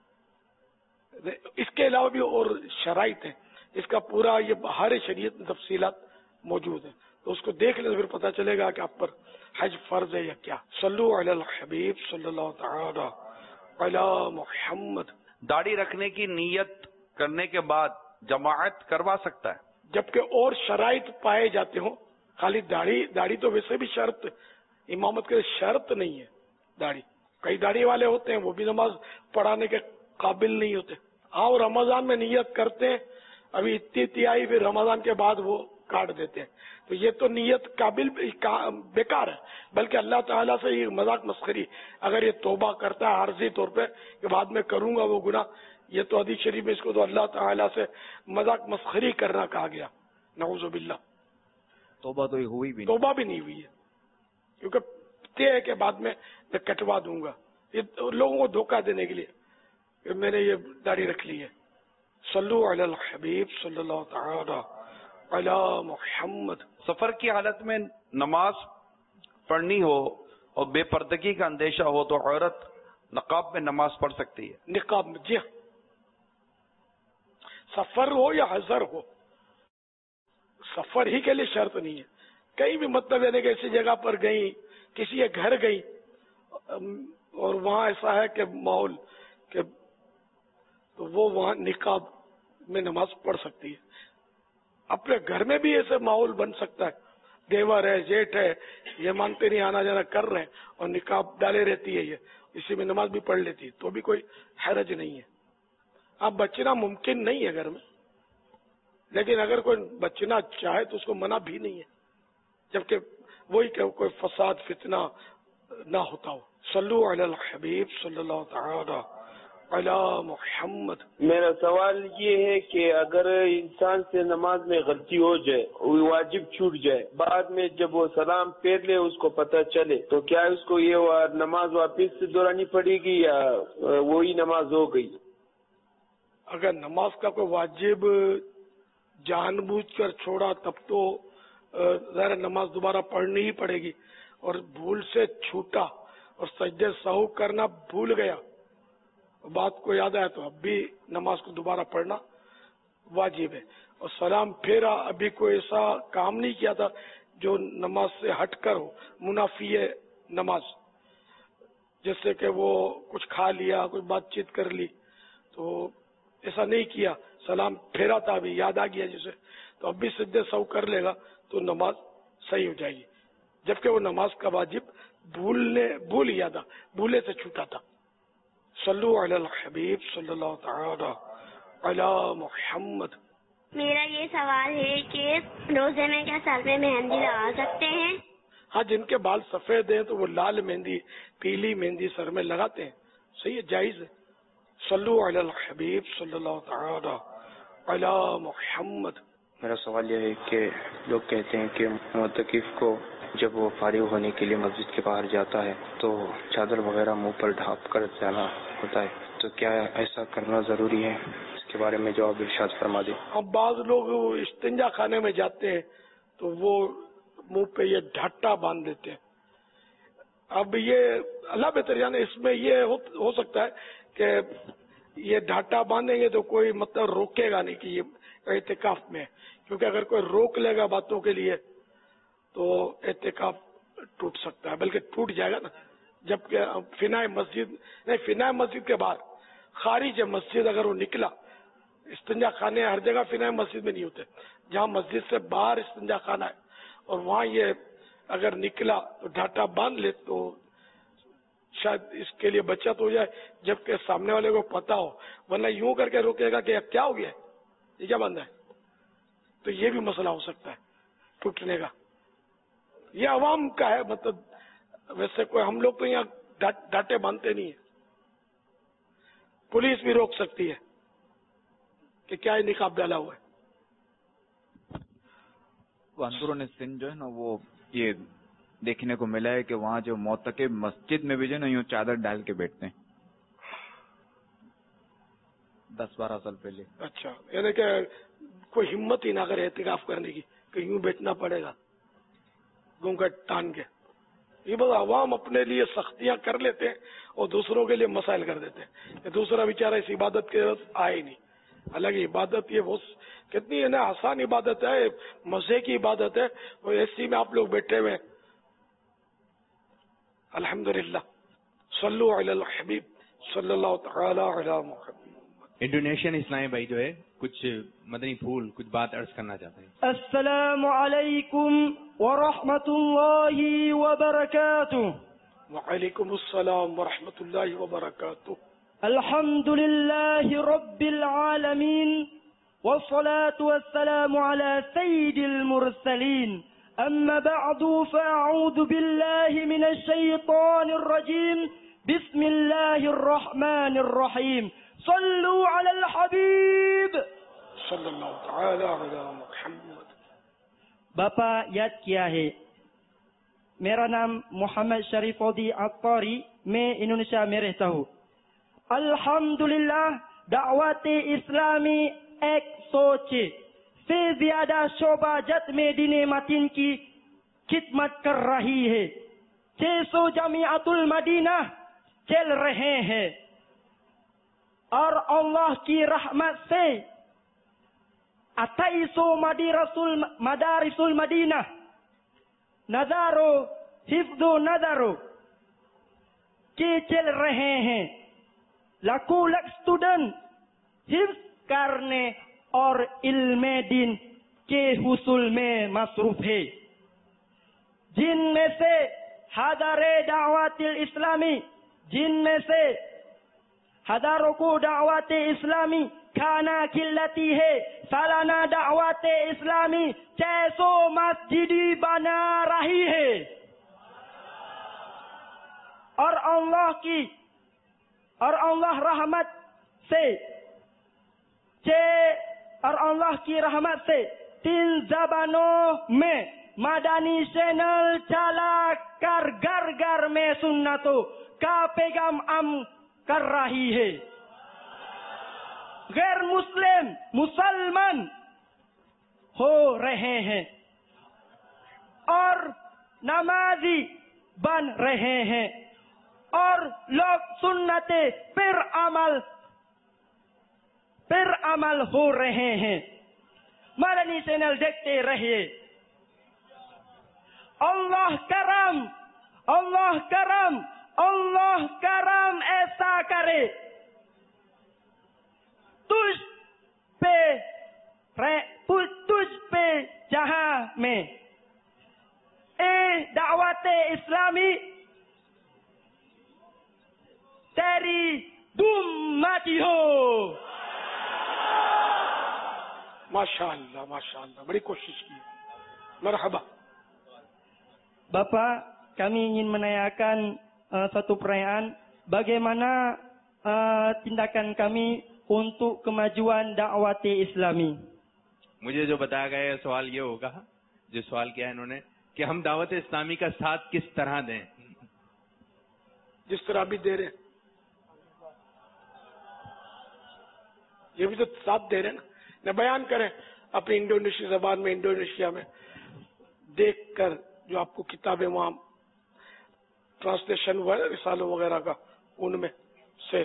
Speaker 2: اس کے علاوہ بھی اور شرائط ہیں، اس کا پورا یہ ہر شریعت میں تفصیلات موجود ہیں، تو اس کو دیکھ لیں پھر پتہ چلے گا کہ آپ پر حج فرض ہے یا کیا. صلو علی الحبیب صلی اللہ تعالی علی محمد.
Speaker 16: داڑھی رکھنے کی نیت کرنے کے بعد جماعت کروا سکتا ہے؟
Speaker 2: جبکہ اور شرائط پائے جاتے ہوں. خالی داڑھی داڑھی تو ویسے بھی شرط امامت کے شرط نہیں ہے. داڑھی کئی داڑھی والے ہوتے ہیں وہ بھی نماز پڑھانے کے قابل نہیں ہوتے. ہاں وہ رمضان میں نیت کرتے ہیں, ابھی اتنی اتنی آئی پھر رمضان کے بعد وہ کاٹ دیتے ہیں, تو یہ تو نیت قابل بیکار ہے. بلکہ اللہ تعالیٰ سے یہ مذاق مسخری, اگر یہ توبہ کرتا ہے عارضی طور پہ کہ بعد میں کروں گا وہ گناہ, یہ تو حدیث شریف میں اس کو تو اللہ تعالیٰ سے مذاق مسخری کرنا کہا گیا. نعوذ باللہ.
Speaker 6: توبہ تو ہوئی بھی
Speaker 2: توبہ بھی نہیں ہوئی ہے, کیونکہ طے ہے کہ بعد میں میں کٹوا دوں گا, یہ لوگوں کو دھوکہ دینے کے لیے کہ میں نے یہ داڑھی رکھ لی ہے. صلو علی الحبیب صلی اللہ تعالی علی محمد.
Speaker 7: سفر کی حالت میں نماز پڑھنی ہو اور بے پردگی کا اندیشہ ہو تو عورت نقاب میں نماز پڑھ سکتی ہے.
Speaker 2: نقاب میں, جی سفر ہو یا حضر ہو, سفر ہی کے لیے شرط نہیں ہے. کہیں بھی مطلب یعنی کہ ایسی جگہ پر گئی, کسی کے گھر گئی اور وہاں ایسا ہے کہ ماحول کہ تو وہ وہاں نقاب میں نماز پڑھ سکتی ہے. اپنے گھر میں بھی ایسے ماحول بن سکتا ہے, دیور ہے جیٹھ ہے یہ مانتے نہیں آنا جانا کر رہے ہیں اور نقاب ڈالے رہتی ہے, یہ اسی میں نماز بھی پڑھ لیتی ہے, تو بھی کوئی حرج نہیں ہے. اب بچنا ممکن نہیں ہے گھر میں, لیکن اگر کوئی بچنا چاہے تو اس کو منع بھی نہیں ہے, جبکہ وہی کہ کوئی فساد فتنہ نہ ہوتا ہو. صلو علی الحبیب صلی اللہ تعالی علی محمد.
Speaker 10: میرا سوال یہ ہے کہ اگر انسان سے نماز میں غلطی ہو جائے, واجب چھوٹ جائے, بعد میں جب وہ سلام پھیر لے اس کو پتہ چلے, تو کیا اس کو یہ نماز واپس دہرانی پڑے گی یا وہی نماز ہو گئی؟
Speaker 2: اگر نماز کا کوئی واجب جان بوجھ کر چھوڑا تب تو ظاہر نماز دوبارہ پڑھنی ہی پڑے گی, اور بھول سے چھوٹا اور سجدے سہو کرنا بھول گیا, بات کو یاد آیا تو اب بھی نماز کو دوبارہ پڑھنا واجب ہے. اور سلام پھیرا, ابھی کوئی ایسا کام نہیں کیا تھا جو نماز سے ہٹ کر ہو, منافی ہے نماز, جیسے کہ وہ کچھ کھا لیا, کوئی بات چیت کر لی, تو ایسا نہیں کیا, سلام پھیرا تھا ابھی یاد آ گیا جسے, تو اب بھی سجدے سہو کر لے گا تو نماز صحیح ہو جائے گی. جبکہ وہ نماز کا واجب بھولنے بھول گیا تھا, بھولے سے چھوٹا تھا. صلو علی الحبیب صلی اللہ تعالی علی محمد.
Speaker 11: میرا یہ سوال ہے کہ روزے میں کیا سر میں مہندی لگا سکتے ہیں؟
Speaker 2: ہاں, جن کے بال سفید ہیں تو وہ لال مہندی پیلی مہندی سر میں لگاتے ہیں, صحیح ہے, جائز ہے. صلو علی الحبیب صلی اللہ تعالی علی محمد.
Speaker 25: میرا سوال یہ ہے کہ لوگ کہتے ہیں کہ معتکف کو جب وہ فارغ ہونے کے لیے مسجد کے باہر جاتا ہے تو چادر وغیرہ منہ پر ڈھانپ کر جانا ہوتا ہے, تو کیا ایسا کرنا ضروری ہے؟ اس کے بارے میں جواب ارشاد فرما دیں.
Speaker 2: اب بعض لوگ استنجا خانے میں جاتے ہیں تو وہ منہ پہ یہ ڈھاٹا باندھ دیتے ہیں. اب یہ اللہ بہتر جانے, اس میں یہ ہو سکتا ہے کہ یہ ڈھاٹا باندھیں گے تو کوئی مطلب روکے گا نہیں کہ یہ اعتکاف میں, کیونکہ اگر کوئی روک لے گا باتوں کے لیے تو اعتکاف ٹوٹ سکتا ہے, بلکہ ٹوٹ جائے گا نا. جبکہ فنائے مسجد نہیں, فنائے مسجد کے بعد خارج مسجد اگر وہ نکلا, استنجا خانے ہر جگہ فنائے مسجد میں نہیں ہوتے, جہاں مسجد سے باہر استنجا خانہ ہے اور وہاں یہ اگر نکلا تو ڈھاٹا باندھ لے تو شاید اس کے لیے بچت ہو جائے, جبکہ سامنے والے کو پتا ہو, ورنہ یوں کر کے روکے گا کہ کیا ہو گیا, یہ کیا باندھا ہے, تو یہ بھی مسئلہ ہو سکتا ہے ٹوٹنے کا. یہ عوام کا ہے, مطلب ویسے کوئی ہم لوگ تو یہاں ڈاٹے باندھتے نہیں ہیں. پولیس بھی روک سکتی ہے کہ کیا نقاب ڈالا ہوا ہے.
Speaker 6: وہ اندرون سندھ جو ہے نا, وہ یہ دیکھنے کو ملا ہے کہ وہاں جو معتکف مسجد میں بھی جو ہے نا یوں چادر ڈال کے بیٹھتے ہیں دس بارہ سال پہلے.
Speaker 2: اچھا, یعنی کہ کوئی ہمت ہی نہ کرے اعتکاف کرنے کی کہ یوں بیٹھنا پڑے گا گھونگھٹ تان کے. یہ بس عوام اپنے لیے سختیاں کر لیتے ہیں اور دوسروں کے لیے مسائل کر دیتے ہیں کہ دوسرا بیچارہ اس عبادت کے آئے نہیں. حالانکہ عبادت یہ وہ کتنی ہے نا آسان عبادت ہے, مزے کی عبادت ہے, اور ایسی میں آپ لوگ بیٹھے ہوئے الحمدللہ. صلو علی الحبیب صلی اللہ تعالی علی محمد.
Speaker 3: इंडोनेशियन इस्लामी भाई जो है कुछ मदनी फूल कुछ बात अर्ज करना चाहते हैं.
Speaker 12: अस्सलामु अलैकुम व रहमतुल्लाहि व बरकातुह.
Speaker 2: वअलैकुम अस्सलाम व रहमतुल्लाहि व बरकातुह.
Speaker 12: अल्हम्दुलिल्लाहि रब्बिल आलमीन वस्सलातु वस्सलामु अला सय्यिदिल मुरसलीन. अम्मा बअदु फअऊदु बिल्लाहि मिनश शैतानिर रजीम. बिस्मिल्लाहिर रहमानिर रहीम. सल्लु अलल हबीब
Speaker 2: सल्लल्लाहु तआला अला मुहम्मद.
Speaker 12: बापा याद किया है, मेरा नाम मोहम्मद शरीफोदी अत्तारी, मैं इंडोनेशिया में रहता हूँ. अल्हम्दुलिल्लाह दावत इस्लामी एक सोच से ज्यादा शोभा जत में दीन मतीन की खिदमत कर रही है. छह सौ जमीअतुल मदीना चल रहे हैं और अल्लाह की रहमत से अट्ठाईसो मदरसुल मदारिसुल मदीना नजारो हिफ्दो नजारो के चल रहे हैं. लाखों लाख स्टूडेंट हिफ्ज करने और इल्मे दिन के हुसूल में मसरूफ है, जिनमें से हजारे दावतिल इस्लामी जिनमें से हजारों को दावत इस्लामी खाना खिलाती है. सालाना दावत इस्लामी छह सौ मस्जिदी बना रही है और अल्लाह की और अल्लाह रहमत से छह और अल्लाह की रहमत से तीन जबानों में मदनी चैनल चला कर घर घर में सुन्नतों का पैगाम आम कर रही है. गैर मुस्लिम मुसलमान हो रहे हैं और नमाजी बन रहे हैं और लोग सुन्नते फिर अमल फिर अमल हो रहे हैं. मदनी चैनल देखते रहिए. अल्लाह करम अल्लाह करम अल्लाह करम ऐसा करे तुझ पे तुझ पे जहां में ए दावत इस्लामी तेरी धूम मची हो.
Speaker 2: माशाअल्लाह माशाअल्लाह, बड़ी कोशिश की. मरहबा.
Speaker 12: Bapak, kami ingin menanyakan uh, satu pertanyaan, bagaimana uh, tindakan kami untuk kemajuan dakwah Islami?
Speaker 3: मुझे जो बताया गया है सवाल ये होगा, जो सवाल किया है इन्होंने, कि हम दावत इस्लामी का साथ किस तरह दें.
Speaker 2: जिस तरह अभी दे रहे हैं, ये भी तो साथ दे रहे हैं ना. न बयान करें अपनी इंडोनेशिया जबान में, इंडोनेशिया में देख कर जो आपको किताबें वहां ट्रांसलेशन हुआ है रिसालों वगैरह का, उनमें से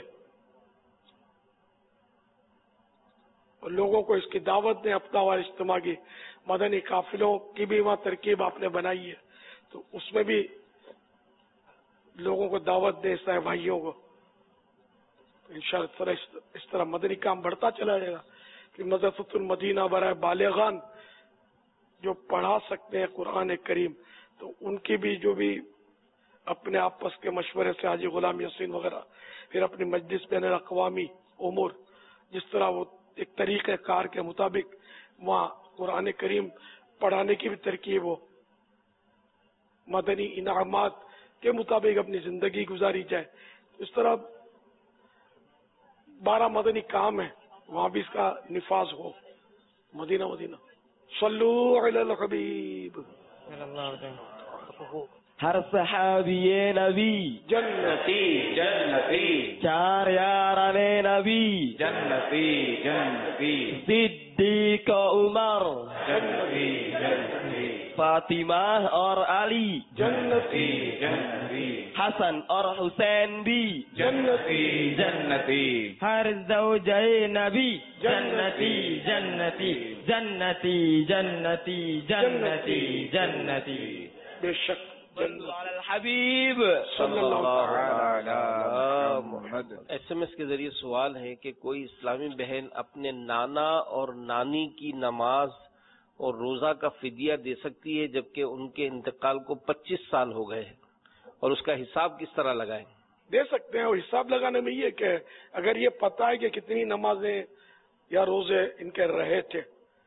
Speaker 2: और लोगों को इसकी दावत दें. अपना और इज्तिमा की मदनी काफिलों की भी वहां तरकीब आपने बनाई है, तो उसमें भी लोगों को दावत दें, सारे भाइयों को. इंशाअल्लाह इस तरह मदनी काम बढ़ता चला जाएगा कि मदरसतुल मदीना बराए बालिगान जो पढ़ा सकते हैं कुरान करीम, तो उनकी भी जो भी अपने आपस के मशवरे से हाजी गुलाम यासीन वगैरह, फिर अपनी मजलिस बैन अक़वामी उमूर, जिस तरह वो एक तरीक़े कार के मुताबिक वहाँ कुरान करीम पढ़ाने की भी तरकीब हो, मदनी इनामात के मुताबिक अपनी जिंदगी गुजारी जाए. इस तरह बारह मदनी काम है, वहाँ भी इसका निफाज हो. Medina Medina. सल्लू अलल हबीब.
Speaker 12: हर सहाबिये नबी
Speaker 6: जन्नती जन्नती,
Speaker 12: चार याराने नबी
Speaker 6: जन्नती जन्नती,
Speaker 12: सिद्दीक उमर
Speaker 6: जन्नती जन्नती,
Speaker 12: फातिमा और अली
Speaker 6: जन्नती जन्नती,
Speaker 12: हसन और हुसैन भी
Speaker 6: जन्नती जन्नती,
Speaker 12: हर ज़ौजाए नबी जन्नती जन्नती जन्नती जन्नती जन्नती जन्नती.
Speaker 2: बेशक
Speaker 13: الحبیب
Speaker 2: صلی اللہ علیہ
Speaker 4: محمد۔ ایس ایم ایس کے ذریعے سوال ہے کہ کوئی اسلامی بہن اپنے نانا اور نانی کی نماز اور روزہ کا فدیہ دے سکتی ہے جبکہ ان کے انتقال کو پچیس سال ہو گئے ہیں، اور اس کا حساب کس طرح لگائیں؟
Speaker 2: دے سکتے ہیں، اور حساب لگانے میں یہ کہ اگر یہ پتہ ہے کہ کتنی نمازیں یا روزے ان کے رہے تھے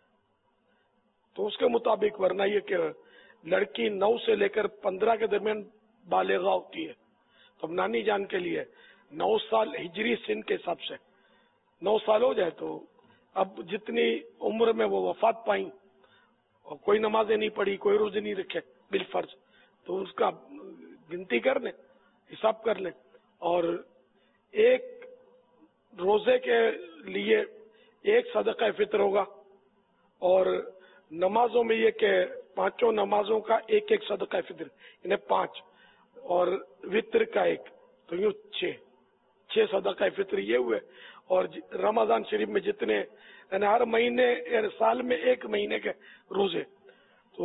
Speaker 2: تو اس کے مطابق، ورنہ یہ کہ لڑکی نو سے لے کر پندرہ کے درمیان بالغہ ہوتی ہے، تو اب نانی جان کے لیے نو سال ہجری سن کے حساب سے نو سال ہو جائے تو اب جتنی عمر میں وہ وفات پائیں اور کوئی نمازیں نہیں پڑھی، کوئی روزے نہیں رکھے بالفرض، تو اس کا گنتی کر لیں، حساب کر لیں، اور ایک روزے کے لیے ایک صدقہ فطر ہوگا، اور نمازوں میں یہ کہ پانچوں نمازوں کا ایک ایک صدقہ فطر، یعنی پانچ، اور وطر کا ایک، تو یوں چھ چھ صدقہ فطر یہ ہوئے، اور رمضان شریف میں جتنے، یعنی ہر مہینے سال میں ایک مہینے کے روزے، تو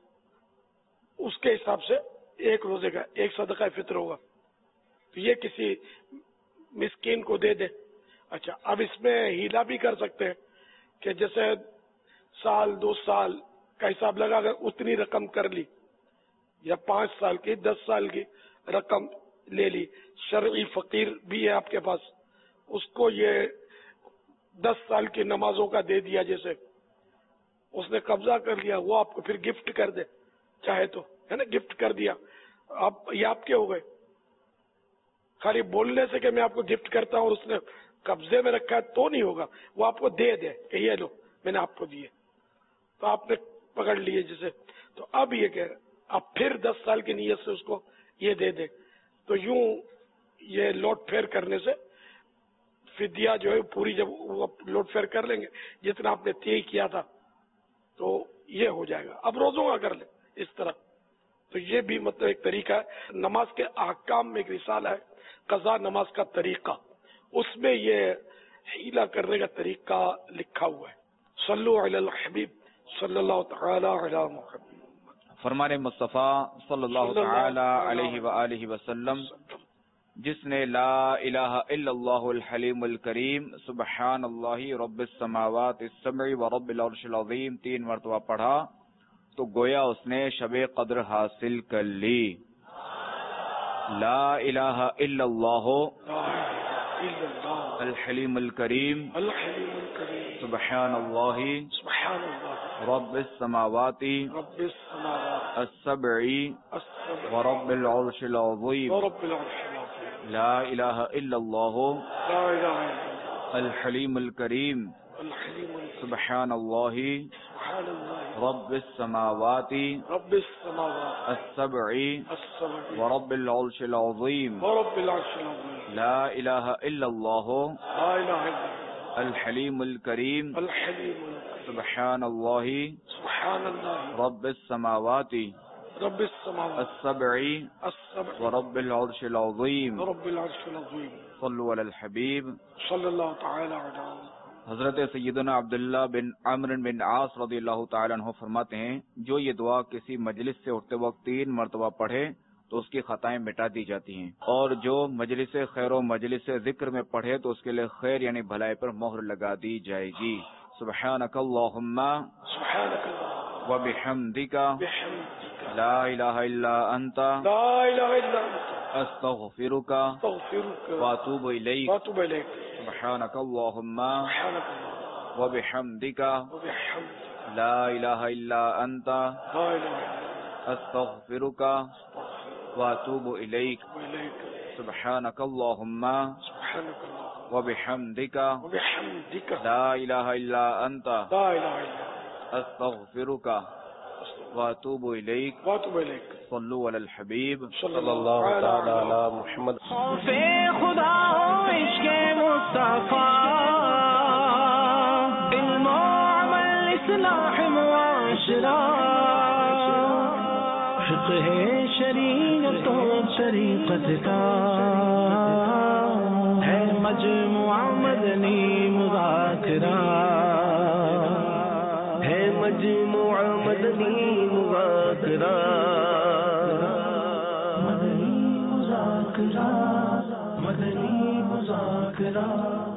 Speaker 2: اس کے حساب سے ایک روزے کا ایک صدقہ فطر ہوگا، تو یہ کسی مسکین کو دے دے۔ اچھا، اب اس میں ہیلا بھی کر سکتے ہیں کہ جیسے سال دو سال کا حساب لگا کر اتنی رقم کر لی، یا پانچ سال کی دس سال کی رقم لے لی، شرعی فقیر بھی ہے آپ کے پاس، اس کو یہ دس سال کی نمازوں کا دے دیا، جیسے اس نے قبضہ کر لیا، وہ آپ کو پھر گفٹ کر دے چاہے تو، ہے نا، گفٹ کر دیا، آپ یہ آپ کے ہو گئے، خالی بولنے سے کہ میں آپ کو گفٹ کرتا ہوں اور اس نے قبضے میں رکھا ہے تو نہیں ہوگا، وہ آپ کو دے دے کہ یہ لو میں نے آپ کو دیے، تو آپ نے پکڑ لیے جسے، تو اب یہ کہ اب پھر دس سال کی نیت سے اس کو یہ دے دے، تو یوں یہ لوٹ پھیر کرنے سے فدیہ جو ہے پوری، جب وہ لوٹ پھیر کر لیں گے جتنا آپ نے طے کیا تھا تو یہ ہو جائے گا۔ اب روزوں کا کر لیں اس طرح، تو یہ بھی مطلب ایک طریقہ ہے۔ نماز کے احکام میں ایک رسالہ ہے قضا نماز کا طریقہ، اس میں یہ حیلہ کرنے کا طریقہ لکھا ہوا ہے۔ صلو علی الحبیب صلی اللہ تعالی علی محمد۔
Speaker 6: فرمان مصطفیٰ صلی اللہ تعالی علیہ وآلہ وسلم، جس نے لا الہ الا اللہ الحلیم الکریم سبحان اللہ رب السماوات السبع و رب العرش العظیم تین مرتبہ پڑھا تو گویا اس نے شب قدر حاصل کر لی۔ لا الہ الا اللہ الحلیم الکریم سبحان اللہ رب السماوات السبع و رب العرش العظیم۔ لا الہ الا اللہ الحلیم الکریم سبحان اللہ رب السماوات السبع و رب العرش العظیم۔ لا الہ الا اللہ الحلیم الکریم سبحان اللہ رب السماوات
Speaker 2: رب السماوات
Speaker 6: السبع و رب العرش العظیم۔
Speaker 2: رب العرش العظیم۔
Speaker 6: صلو علی الحبیب
Speaker 2: صلی اللہ تعالی علیہ۔
Speaker 6: حضرت سیدنا عبداللہ بن عمرو بن عاص رضی اللہ تعالی عنہ فرماتے ہیں، جو یہ دعا کسی مجلس سے اٹھتے وقت تین مرتبہ پڑھے تو اس کی خطائیں مٹا دی جاتی ہیں، اور جو مجلس خیر و مجلس ذکر میں پڑھے تو اس کے لیے خیر یعنی بھلائی پر مہر لگا دی جائے گی۔ سبحانک اللہم و بحمدک لا الہ الا انت استغفرک و اتوب الیک۔ سبحانک اللہم و بحمدک لا الہ الا انت استغفرک و اتوب الیک۔ سبحانک اللہم و بحمدک لا الہ الا انت استغفرک و اتوب الیک۔ صلو علی الحبیب
Speaker 4: صلی اللہ تعالی علی محمد۔
Speaker 13: خوف خدا ہو عشق مصطفیٰ، علم و عمل اصلاح معاشرہ، فقہ شریعت و طریقت کا ہے مجموعہ مدنی مذاکرہ، ہے مجموعہ مدنی مذاکرہ۔ مذاکرہ مدنی مذاکرہ